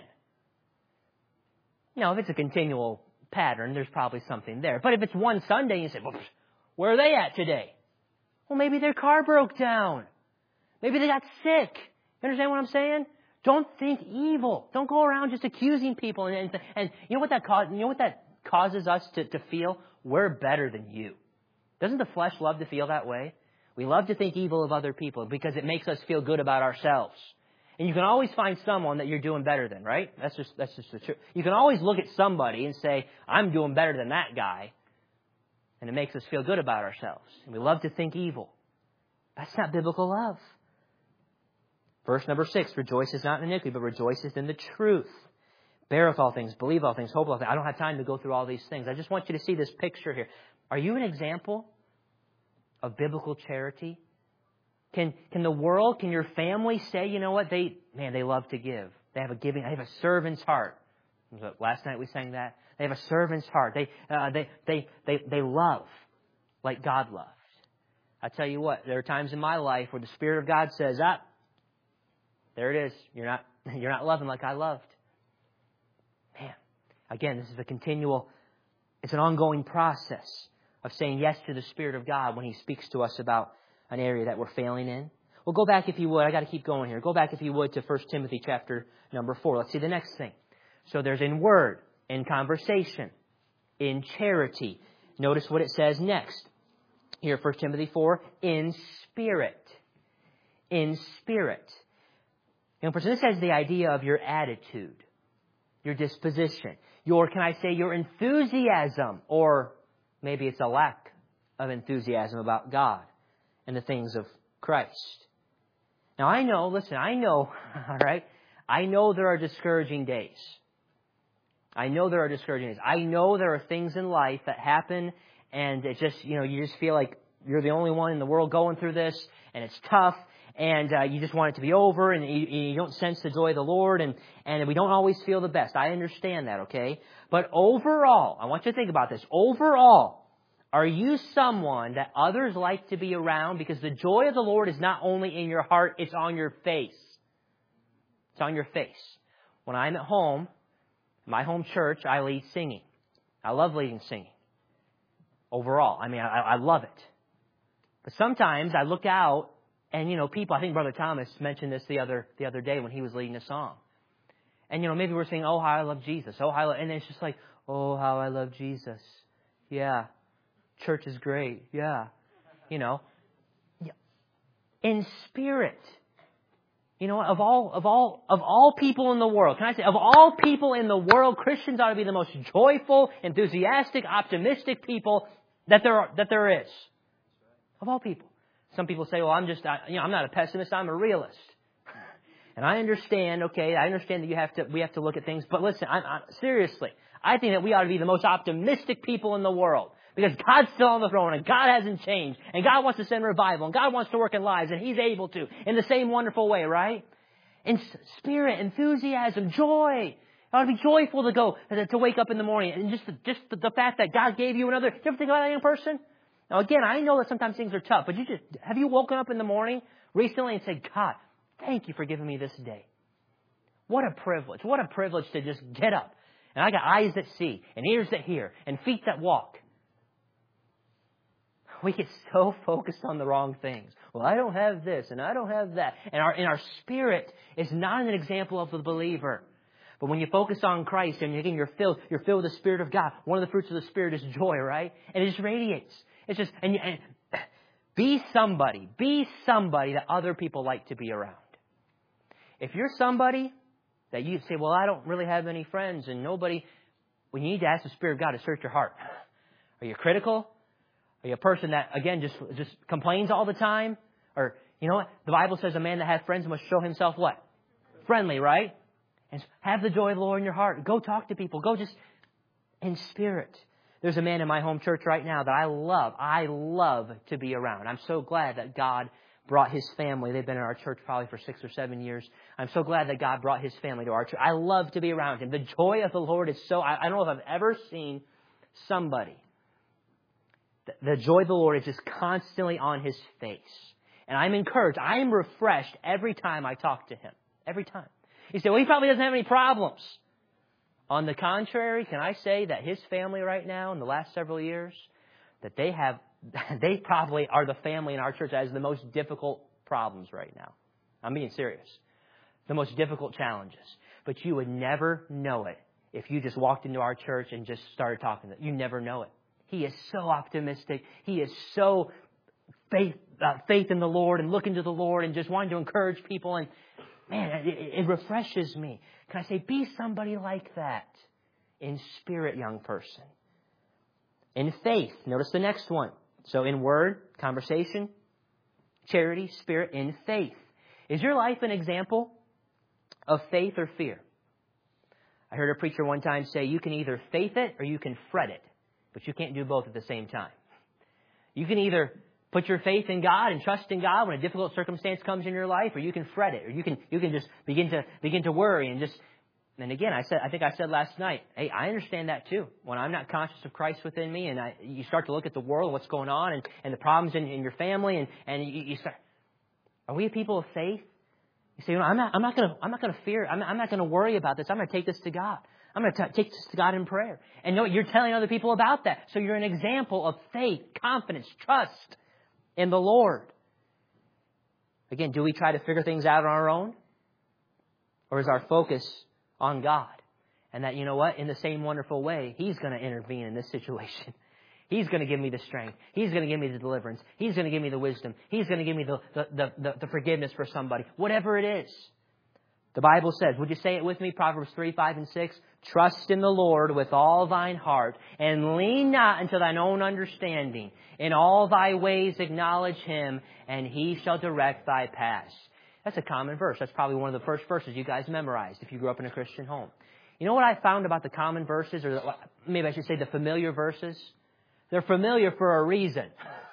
You know, if it's a continual pattern, there's probably something there. But if it's one Sunday and you say, well, where are they at today? Well, maybe their car broke down. Maybe they got sick. You understand what I'm saying? Don't think evil. Don't go around just accusing people. And, and, and you know what that cause, you know what that causes us to, to feel? We're better than you. Doesn't the flesh love to feel that way? We love to think evil of other people because it makes us feel good about ourselves. And you can always find someone that you're doing better than, right? That's just that's just the truth. You can always look at somebody and say, I'm doing better than that guy. And it makes us feel good about ourselves. And we love to think evil. That's not biblical love. Verse number six, rejoices not in iniquity, but rejoices in the truth. Beareth all things, believe all things, hope all things. I don't have time to go through all these things. I just want you to see this picture here. Are you an example of biblical charity? Can can the world, can your family say, you know what, they man, they love to give. They have a giving, they have a servant's heart. Last night we sang that. They have a servant's heart. They uh, they they they they love like God loved. I tell you what, there are times in my life where the Spirit of God says, "Ah, there it is. You're not you're not loving like I loved." Man, again, this is a continual, it's an ongoing process of saying yes to the Spirit of God when He speaks to us about an area that we're failing in. Well, go back if you would. I got to keep going here. Go back if you would to First Timothy chapter number four. Let's see the next thing. So there's in word, in conversation, in charity. Notice what it says next. Here, First Timothy four, in spirit. In spirit. You know, this has the idea of your attitude, your disposition, your, can I say, your enthusiasm, or maybe it's a lack of enthusiasm about God and the things of Christ. Now, I know, listen, I know, all right, I know there are discouraging days. I know there are discouraging days. I know there are things in life that happen and it just, you know, you just feel like you're the only one in the world going through this and it's tough and uh, you just want it to be over and you, you don't sense the joy of the Lord and, and we don't always feel the best. I understand that, okay? But overall, I want you to think about this. Overall, are you someone that others like to be around? Because the joy of the Lord is not only in your heart, it's on your face. It's on your face. When I'm at home, my home church, I lead singing. I love leading singing. Overall, I mean, I, I love it. But sometimes I look out and, you know, people, I think Brother Thomas mentioned this the other the other day when he was leading a song. And, you know, maybe we're saying, oh, how I love Jesus. Oh, how I love, and it's just like, oh, how I love Jesus. Yeah. Church is great. Yeah. You know. In spirit. You know, of all, of all, of all people in the world, can I say, of all people in the world, Christians ought to be the most joyful, enthusiastic, optimistic people that there are, that there is. Of all people. Some people say, well, I'm just, you know, I'm not a pessimist, I'm a realist. And I understand, okay, I understand that you have to, we have to look at things, but listen, I, I, seriously, I think that we ought to be the most optimistic people in the world. Because God's still on the throne and God hasn't changed. And God wants to send revival and God wants to work in lives and He's able to in the same wonderful way, right? In spirit, enthusiasm, joy. You ought to be joyful to go, to wake up in the morning. And just, the, just the, the fact that God gave you another, do you ever think about that young person? Now again, I know that sometimes things are tough, but you just, have you woken up in the morning recently and said, God, thank you for giving me this day. What a privilege. What a privilege to just get up. And I got eyes that see and ears that hear and feet that walk. We get so focused on the wrong things. Well, I don't have this and I don't have that. And our, and our spirit is not an example of the believer. But when you focus on Christ and again you're filled, you're filled with the Spirit of God. One of the fruits of the Spirit is joy, right? And it just radiates. It's just and, and be somebody, be somebody that other people like to be around. If you're somebody that you say, well, I don't really have any friends and nobody, well, you need to ask the Spirit of God to search your heart. Are you critical? Are you a person that again just just complains all the time? Or you know what? The Bible says a man that has friends must show himself what? Friendly, right? And have the joy of the Lord in your heart. Go talk to people. Go just in spirit. There's a man in my home church right now that I love. I love to be around. I'm so glad that God brought his family. They've been in our church probably for six or seven years. I'm so glad that God brought his family to our church. I love to be around him. The joy of the Lord is so... I, I don't know if I've ever seen somebody. The, the joy of the Lord is just constantly on his face. And I'm encouraged. I am refreshed every time I talk to him. Every time. You say, well, he probably doesn't have any problems. On the contrary, can I say that his family right now, in the last several years, that they have, they probably are the family in our church that has the most difficult problems right now. I'm being serious. The most difficult challenges. But you would never know it if you just walked into our church and just started talking to them. You never know it. He is so optimistic. He is so faith, uh, faith in the Lord and looking to the Lord and just wanting to encourage people. And man, it, it refreshes me. Can I say, be somebody like that in spirit, young person. In faith. Notice the next one. So in word, conversation, charity, spirit, in faith. Is your life an example of faith or fear? I heard a preacher one time say, you can either faith it or you can fret it. But you can't do both at the same time. You can either put your faith in God and trust in God when a difficult circumstance comes in your life, or you can fret it, or you can you can just begin to begin to worry and just. And again, I said I think I said last night, hey, I understand that too. When I'm not conscious of Christ within me, and I, you start to look at the world, what's going on, and, and the problems in, in your family, and and you, you start. Are we a people of faith? You say, you know, I'm not I'm not gonna I'm not gonna fear. I'm not, I'm not gonna worry about this. I'm gonna take this to God. I'm going to take this to God in prayer. And no, you're telling other people about that. So you're an example of faith, confidence, trust in the Lord. Again, do we try to figure things out on our own? Or is our focus on God? And that, you know what, in the same wonderful way, He's going to intervene in this situation. He's going to give me the strength. He's going to give me the deliverance. He's going to give me the wisdom. He's going to give me the, the, the, the, the forgiveness for somebody. Whatever it is. The Bible says, would you say it with me? Proverbs three, five, and six. Trust in the Lord with all thine heart, and lean not unto thine own understanding. In all thy ways acknowledge Him, and He shall direct thy paths. That's a common verse. That's probably one of the first verses you guys memorized if you grew up in a Christian home. You know what I found about the common verses, or maybe I should say the familiar verses? They're familiar for a reason.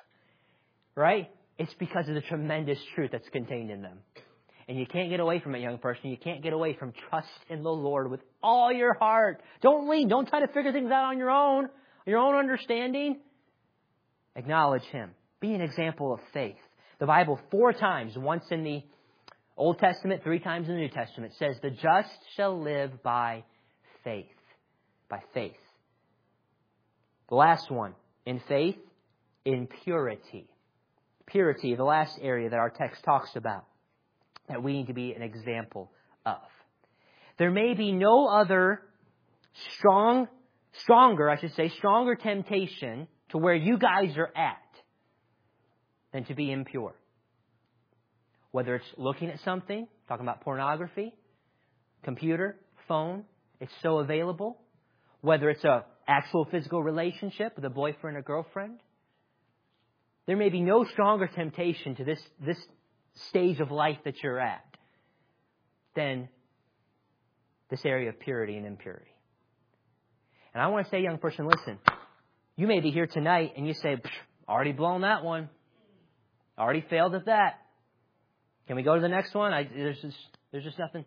Right? It's because of the tremendous truth that's contained in them. And you can't get away from it, young person. You can't get away from trust in the Lord with all your heart. Don't lean. Don't try to figure things out on your own, your own understanding. Acknowledge Him. Be an example of faith. The Bible four times, once in the Old Testament, three times in the New Testament, says the just shall live by faith. By faith. The last one, in faith, in purity. Purity, the last area that our text talks about, that we need to be an example of. There may be no other strong, stronger, I should say, stronger temptation to where you guys are at than to be impure. Whether it's looking at something, talking about pornography, computer, phone, it's so available. Whether it's a actual physical relationship with a boyfriend or girlfriend. There may be no stronger temptation to this, this stage of life that you're at than this area of purity and impurity. And I want to say, young person, listen, you may be here tonight and you say, already blown that one. Already failed at that. Can we go to the next one? I, there's just, there's just nothing.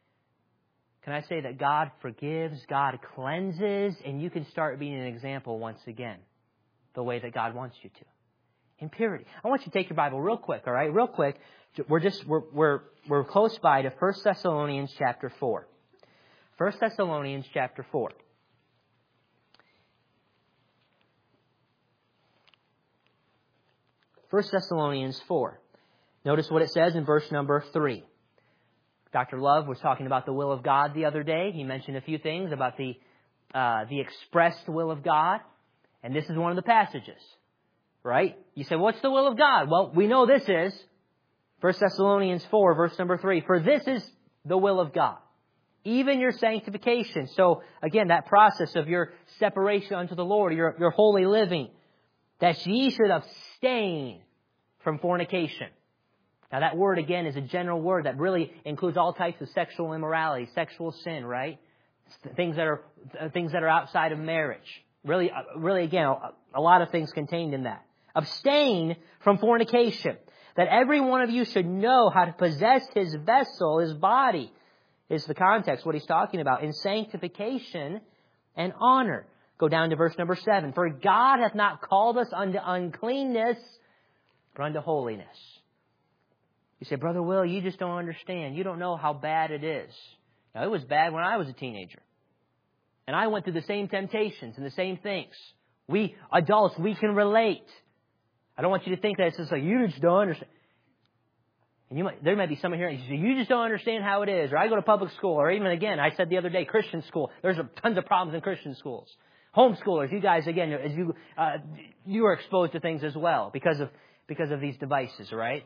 Can I say that God forgives, God cleanses, and you can start being an example once again, the way that God wants you to. In purity. I want you to take your Bible real quick, all right? Real quick. We're just we're we're we're close by to First Thessalonians chapter four. First Thessalonians chapter four. First Thessalonians four. Notice what it says in verse number three. Doctor Love was talking about the will of God the other day. He mentioned a few things about the uh, the expressed will of God. And this is one of the passages, right? You say, what's the will of God? Well, we know this is First Thessalonians four, verse number three. For this is the will of God, even your sanctification. So, again, that process of your separation unto the Lord, your, your holy living, that ye should abstain from fornication. Now, that word, again, is a general word that really includes all types of sexual immorality, sexual sin, right? Things that are things that are outside of marriage. Really, really, again, a, a lot of things contained in that. Abstain from fornication, that every one of you should know how to possess his vessel, his body, is the context, what he's talking about, in sanctification and honor. Go down to verse number seven. For God hath not called us unto uncleanness, but unto holiness. You say, Brother Will, you just don't understand. You don't know how bad it is. Now, it was bad when I was a teenager. And I went through the same temptations and the same things. We adults, we can relate. I don't want you to think that it's just like, you just don't understand. And you might, there might be someone here, you say, you just don't understand how it is. Or I go to public school, or even again, I said the other day, Christian school. There's a, tons of problems in Christian schools. Homeschoolers, you guys, again, as you uh, you are exposed to things as well because of because of these devices, right?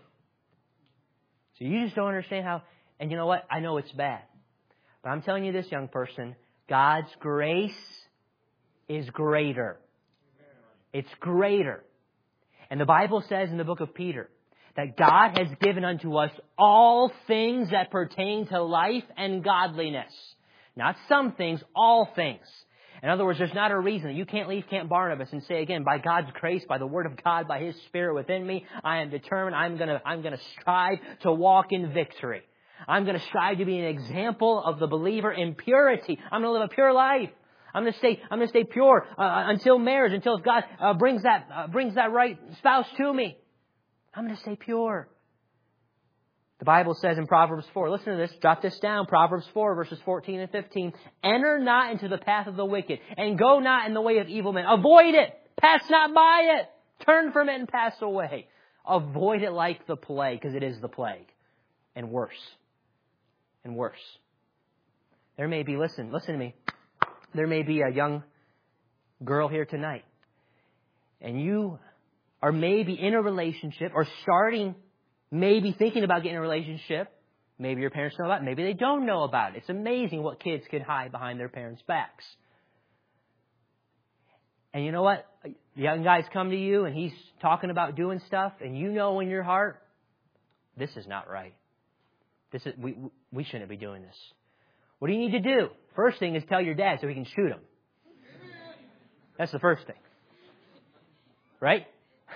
So you just don't understand how, and you know what? I know it's bad. But I'm telling you this, young person, God's grace is greater. It's greater. And the Bible says in the book of Peter that God has given unto us all things that pertain to life and godliness. Not some things, all things. In other words, there's not a reason that you can't leave Camp Barnabas and say again, by God's grace, by the Word of God, by His Spirit within me, I am determined, I'm gonna, I'm gonna strive to walk in victory. I'm gonna strive to be an example of the believer in purity. I'm gonna live a pure life. I'm gonna stay, I'm gonna stay pure uh, until marriage, until God uh, brings that, uh, brings that right spouse to me. I'm going to stay pure. The Bible says in Proverbs four, listen to this, jot this down, Proverbs four, verses fourteen and fifteen. Enter not into the path of the wicked, and go not in the way of evil men. Avoid it. Pass not by it. Turn from it and pass away. Avoid it like the plague, because it is the plague. And worse. And worse. There may be, listen, listen to me. There may be a young girl here tonight, and you are maybe in a relationship or starting, maybe thinking about getting a relationship. Maybe your parents know about it. Maybe they don't know about it. It's amazing what kids can hide behind their parents' backs. And you know what? The young guy's come to you and he's talking about doing stuff, and you know in your heart, this is not right. This is we we shouldn't be doing this. What do you need to do? First thing is tell your dad so he can shoot him. That's the first thing. Right?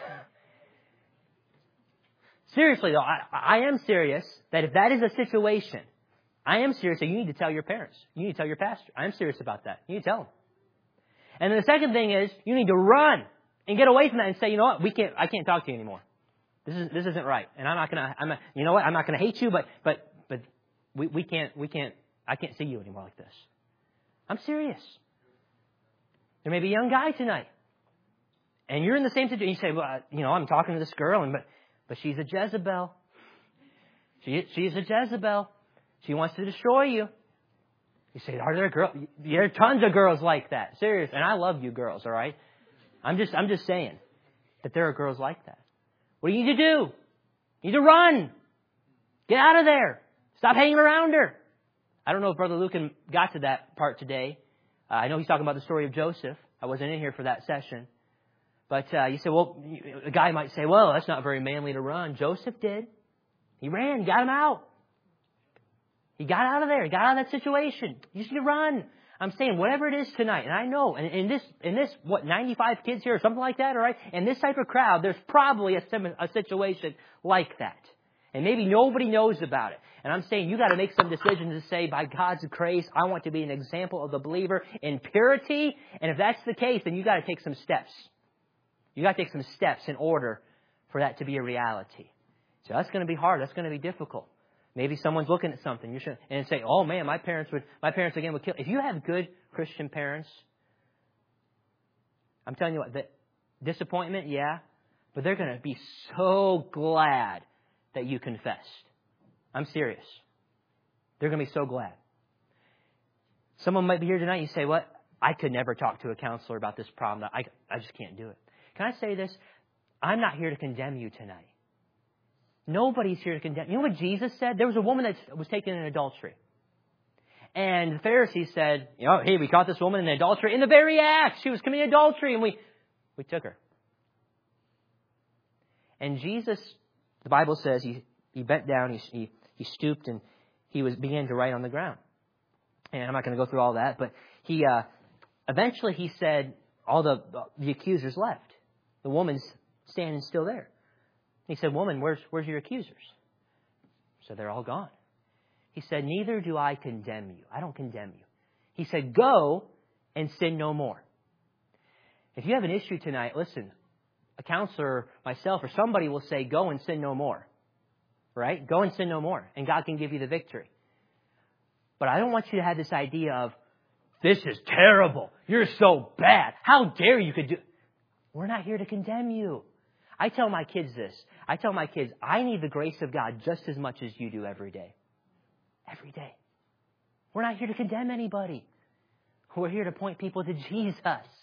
Seriously, though, I, I am serious that if that is a situation, I am serious that you need to tell your parents. You need to tell your pastor. I am serious about that. You need to tell them. And then the second thing is you need to run and get away from that and say, you know what, we can't. I can't talk to you anymore. This is this isn't right, and I'm not gonna. I'm not, you know what? I'm not gonna hate you, but but but we we can't we can't. I can't see you anymore like this. I'm serious. There may be a young guy tonight, and you're in the same situation. You say, well, you know, I'm talking to this girl, and but. But she's a Jezebel. She, she's a Jezebel. She wants to destroy you. You say, are there girls? There are tons of girls like that. Serious. And I love you girls, all right? I'm just, I'm just saying that there are girls like that. What do you need to do? You need to run. Get out of there. Stop hanging around her. I don't know if Brother Lucan got to that part today. Uh, I know he's talking about the story of Joseph. I wasn't in here for that session. But uh, you say, well, a guy might say, well, that's not very manly to run. Joseph did. He ran, got him out. He got out of there. He got out of that situation. You just need to run. I'm saying whatever it is tonight, and I know, and in this, in this, what, ninety-five kids here or something like that, all right? In this type of crowd, there's probably a, a situation like that. And maybe nobody knows about it. And I'm saying you got to make some decisions to say, by God's grace, I want to be an example of the believer in purity. And if that's the case, then you got to take some steps. You got to take some steps in order for that to be a reality. So that's going to be hard. That's going to be difficult. Maybe someone's looking at something you should and say, "Oh man, my parents would. My parents again would kill." If you have good Christian parents, I'm telling you what, the disappointment, yeah, but they're going to be so glad that you confessed. I'm serious. They're going to be so glad. Someone might be here tonight and you say, what? I could never talk to a counselor about this problem. I, I just can't do it. Can I say this? I'm not here to condemn you tonight. Nobody's here to condemn. You know what Jesus said? There was a woman that was taken in adultery. And the Pharisees said, you know, hey, we caught this woman in adultery. In the very act, she was committing adultery, and we, we took her. And Jesus, the Bible says, he, he bent down, he, he, he stooped, and he was began to write on the ground. And I'm not going to go through all that, but he uh, eventually he said, all the, the accusers left. The woman's standing still there. He said, woman, where's, where's your accusers? So they're all gone. He said, neither do I condemn you. I don't condemn you. He said, go and sin no more. If you have an issue tonight, listen, a counselor, myself, or somebody will say, go and sin no more. Right? Go and sin no more. And God can give you the victory. But I don't want you to have this idea of, this is terrible. You're so bad. How dare you could do... We're not here to condemn you. I tell my kids this. I tell my kids, I need the grace of God just as much as you do every day. Every day. We're not here to condemn anybody. We're here to point people to Jesus.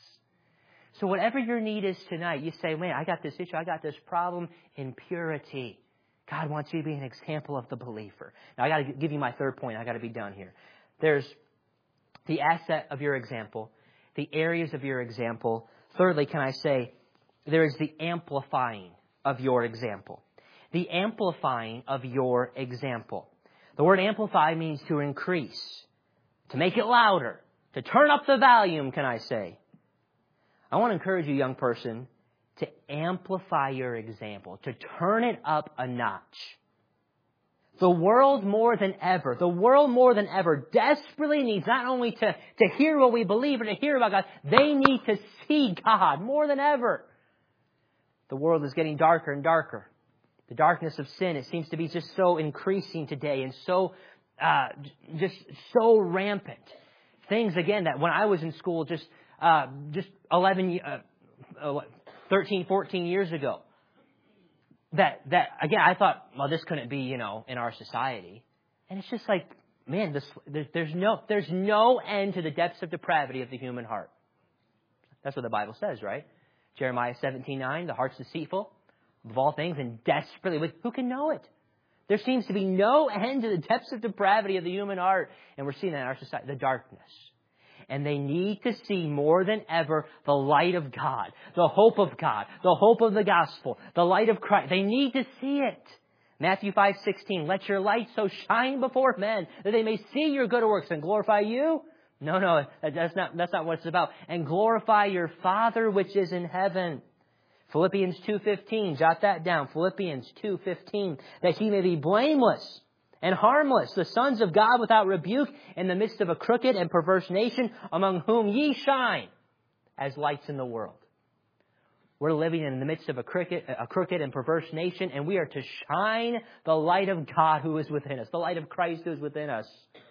So whatever your need is tonight, you say, man, I got this issue. I got this problem in purity. God wants you to be an example of the believer. Now, I got to give you my third point. I got to be done here. There's the asset of your example, the areas of your example. Thirdly, can I say, there is the amplifying of your example. The amplifying of your example. The word amplify means to increase, to make it louder, to turn up the volume, can I say. I want to encourage you, young person, to amplify your example, to turn it up a notch. The world more than ever, the world more than ever desperately needs not only to, to hear what we believe or to hear about God, they need to see God more than ever. The world is getting darker and darker. The darkness of sin, it seems to be just so increasing today and so, uh, just so rampant. Things, again, that when I was in school just, uh, just eleven, uh, thirteen, fourteen years ago, that, that, again, I thought, well, this couldn't be, you know, in our society. And it's just like, man, this, there's, there's no, there's no end to the depths of depravity of the human heart. That's what the Bible says, right? Jeremiah seventeen nine, the heart's deceitful of all things and desperately, who can know it? There seems to be no end to the depths of depravity of the human heart. And we're seeing that in our society, the darkness. And they need to see more than ever the light of God, the hope of God, the hope of the gospel, the light of Christ. They need to see it. Matthew five sixteen, let your light so shine before men that they may see your good works and glorify you. No, no, that's not, that's not what it's about. And glorify your Father which is in heaven. Philippians two fifteen, jot that down. Philippians two fifteen, that he may be blameless and harmless, the sons of God without rebuke, in the midst of a crooked and perverse nation, among whom ye shine as lights in the world. We're living in the midst of a crooked, a crooked and perverse nation, and we are to shine the light of God who is within us, the light of Christ who is within us.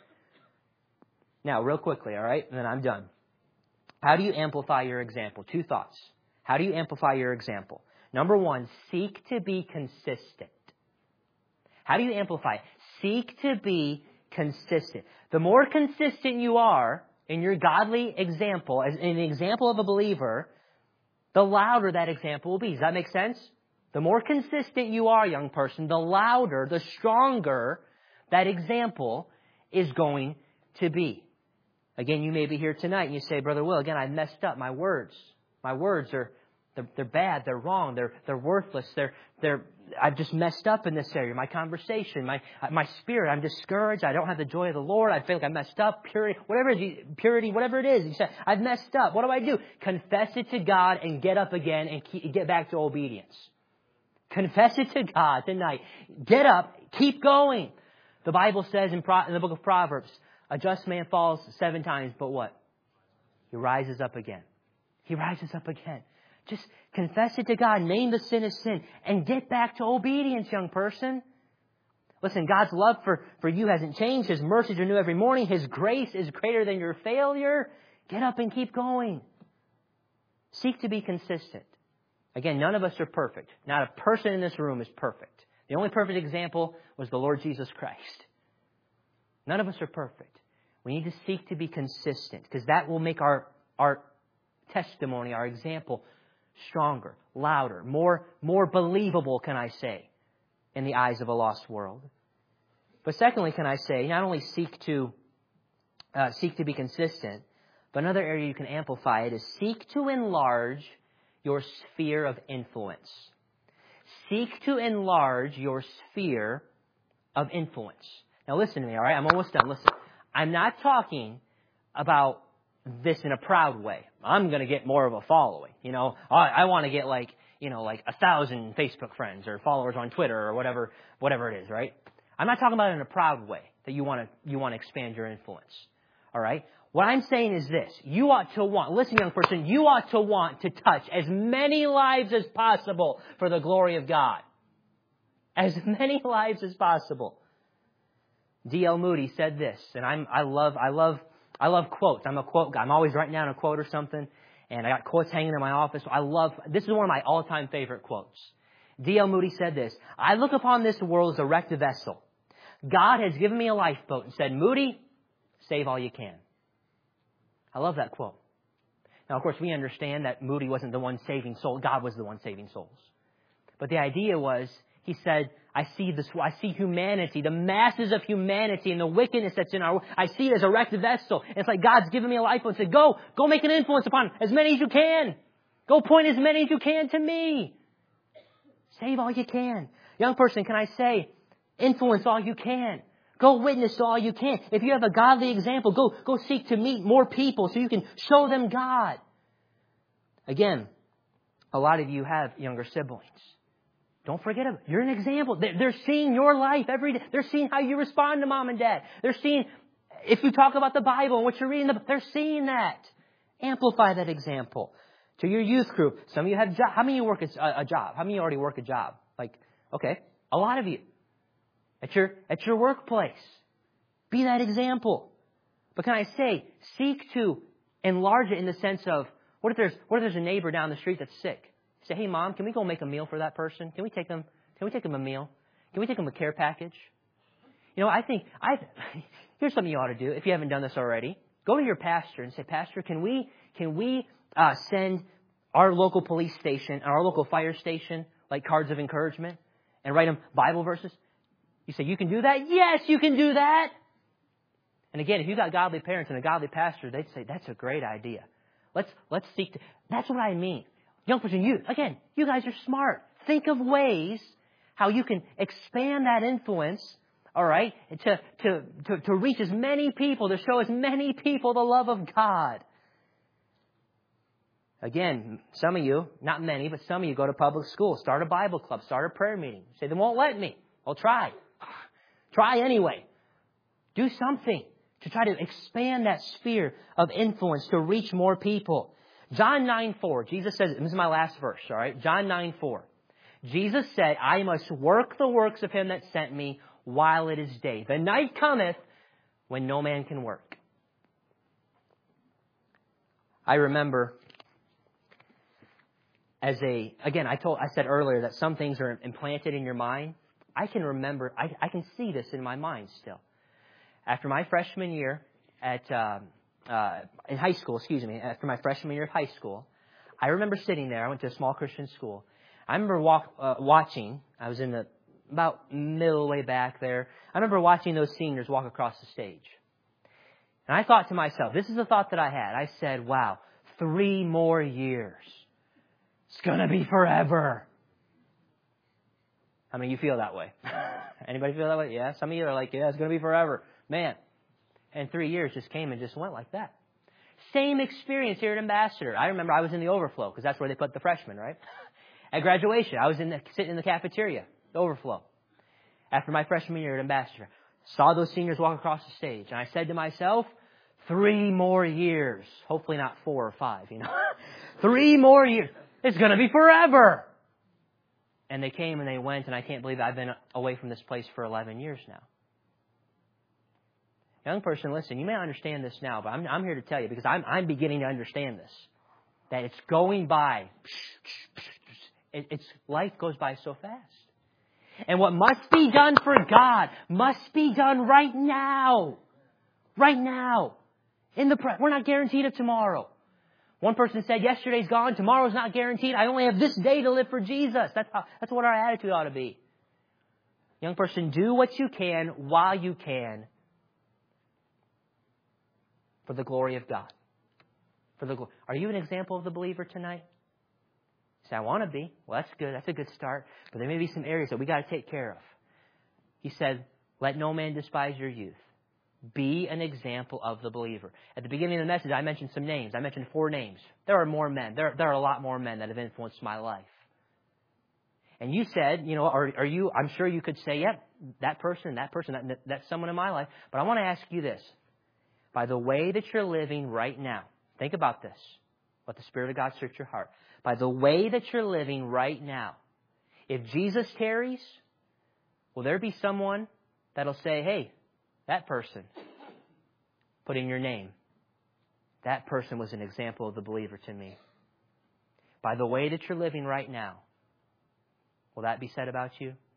Now, real quickly, all right, and then I'm done. How do you amplify your example? Two thoughts. How do you amplify your example? Number one, seek to be consistent. How do you amplify it? Seek to be consistent. The more consistent you are in your godly example, as an example of a believer, the louder that example will be. Does that make sense? The more consistent you are, young person, the louder, the stronger that example is going to be. Again, you may be here tonight and you say, Brother Will, again, I messed up. My words, my words are, they're, they're bad. They're wrong. They're, they're worthless. They're, they're, I've just messed up in this area. My conversation, my, my spirit, I'm discouraged. I don't have the joy of the Lord. I feel like I messed up. Purity, whatever it is, purity, whatever it is. You say, I've messed up. What do I do? Confess it to God and get up again and keep, get back to obedience. Confess it to God tonight. Get up. Keep going. The Bible says in, Pro, in the book of Proverbs, a just man falls seven times, but what? He rises up again. He rises up again. Just confess it to God. Name the sin as sin. And get back to obedience, young person. Listen, God's love for, for you hasn't changed. His mercies are new every morning. His grace is greater than your failure. Get up and keep going. Seek to be consistent. Again, none of us are perfect. Not a person in this room is perfect. The only perfect example was the Lord Jesus Christ. None of us are perfect. We need to seek to be consistent because that will make our, our testimony, our example, stronger, louder, more, more believable, can I say, in the eyes of a lost world. But secondly, can I say, not only seek to uh, seek to be consistent, but another area you can amplify it is seek to enlarge your sphere of influence. Seek to enlarge your sphere of influence. Now listen to me, all right? I'm almost done. Listen. I'm not talking about this in a proud way. I'm going to get more of a following. You know, I, I want to get like, you know, like a thousand Facebook friends or followers on Twitter or whatever, whatever it is, right? I'm not talking about it in a proud way that you want to, you want to expand your influence. All right? What I'm saying is this. You ought to want, listen, young person, you ought to want to touch as many lives as possible for the glory of God. As many lives as possible. D L Moody said this, and I'm, I love, I love, I love quotes. I'm a quote guy. I'm always writing down a quote or something, and I got quotes hanging in my office. I love, this is one of my all-time favorite quotes. D L Moody said this, I look upon this world as a wrecked vessel. God has given me a lifeboat and said, Moody, save all you can. I love that quote. Now, of course, we understand that Moody wasn't the one saving souls. God was the one saving souls. But the idea was, he said, I see this, I see humanity, the masses of humanity and the wickedness that's in our world. I see it as a wrecked vessel. And it's like God's given me a lifeboat and said, go, go make an influence upon as many as you can. Go point as many as you can to me. Save all you can. Young person, can I say, influence all you can. Go witness all you can. If you have a godly example, go, go seek to meet more people so you can show them God. Again, a lot of you have younger siblings. Don't forget them. You're an example. They're seeing your life every day. They're seeing how you respond to mom and dad. They're seeing, if you talk about the Bible and what you're reading, they're seeing that. Amplify that example. To your youth group, some of you have jobs. How many of you work a, a job? How many of you already work a job? Like, okay, a lot of you. At your, at your workplace. Be that example. But can I say, seek to enlarge it in the sense of, what if there's, what if there's a neighbor down the street that's sick? Say, hey, Mom, can we go make a meal for that person? Can we take them, can we take them a meal? Can we take them a care package? You know, I think, I, here's something you ought to do if you haven't done this already. Go to your pastor and say, Pastor, can we, can we, uh, send our local police station and our local fire station, like cards of encouragement and write them Bible verses? You say, you can do that? Yes, you can do that. And again, if you got godly parents and a godly pastor, they'd say, that's a great idea. Let's, let's seek to, that's what I mean. Young person, you, again, you guys are smart. Think of ways how you can expand that influence, all right, to, to, to, to reach as many people, to show as many people the love of God. Again, some of you, not many, but some of you go to public school, start a Bible club, start a prayer meeting. Say, they won't let me. Well, try. Try anyway. Do something to try to expand that sphere of influence to reach more people. John nine four, Jesus says, this is my last verse, all right? John nine four. Jesus said, I must work the works of him that sent me while it is day. The night cometh when no man can work. I remember as a, again, I told, I said earlier that some things are implanted in your mind. I can remember, I, I can see this in my mind still. After my freshman year at, um, uh, in high school, excuse me, after my freshman year of high school, I remember sitting there. I went to a small Christian school. I remember walk, uh, watching, I was in the, about middle way back there. I remember watching those seniors walk across the stage. And I thought to myself, this is the thought that I had. I said, wow, three more years. It's going to be forever. How many of you feel that way? Anybody feel that way? Yeah, some of you are like, yeah, it's going to be forever. Man. And three years just came and just went like that. Same experience here at Ambassador. I remember I was in the overflow because that's where they put the freshmen, right? At graduation, I was in the, sitting in the cafeteria, the overflow. After my freshman year at Ambassador, saw those seniors walk across the stage. And I said to myself, three more years. Hopefully not four or five, you know. Three more years. It's going to be forever. And they came and they went, and I can't believe I've been away from this place for eleven years now. Young person, listen, you may not understand this now, but I'm, I'm here to tell you because I'm, I'm beginning to understand this. That it's going by. It, it's, life goes by so fast. And what must be done for God must be done right now. Right now. In the pre- We're not guaranteed of tomorrow. One person said, yesterday's gone, tomorrow's not guaranteed. I only have this day to live for Jesus. That's how, that's what our attitude ought to be. Young person, do what you can while you can for the glory of God. For the glo- Are you an example of the believer tonight? Say, I want to be. Well, that's good. That's a good start. But there may be some areas that we got to take care of. He said, let no man despise your youth. Be an example of the believer. At the beginning of the message, I mentioned some names. I mentioned four names. There are more men. There, there are a lot more men that have influenced my life. And you said, you know, are, are you, I'm sure you could say, yep, that person, that person, that, that's someone in my life. But I want to ask you this. By the way that you're living right now, think about this. Let the Spirit of God search your heart. By the way that you're living right now, if Jesus tarries, will there be someone that'll say, hey, that person, put in your name, that person was an example of the believer to me. By the way that you're living right now, will that be said about you?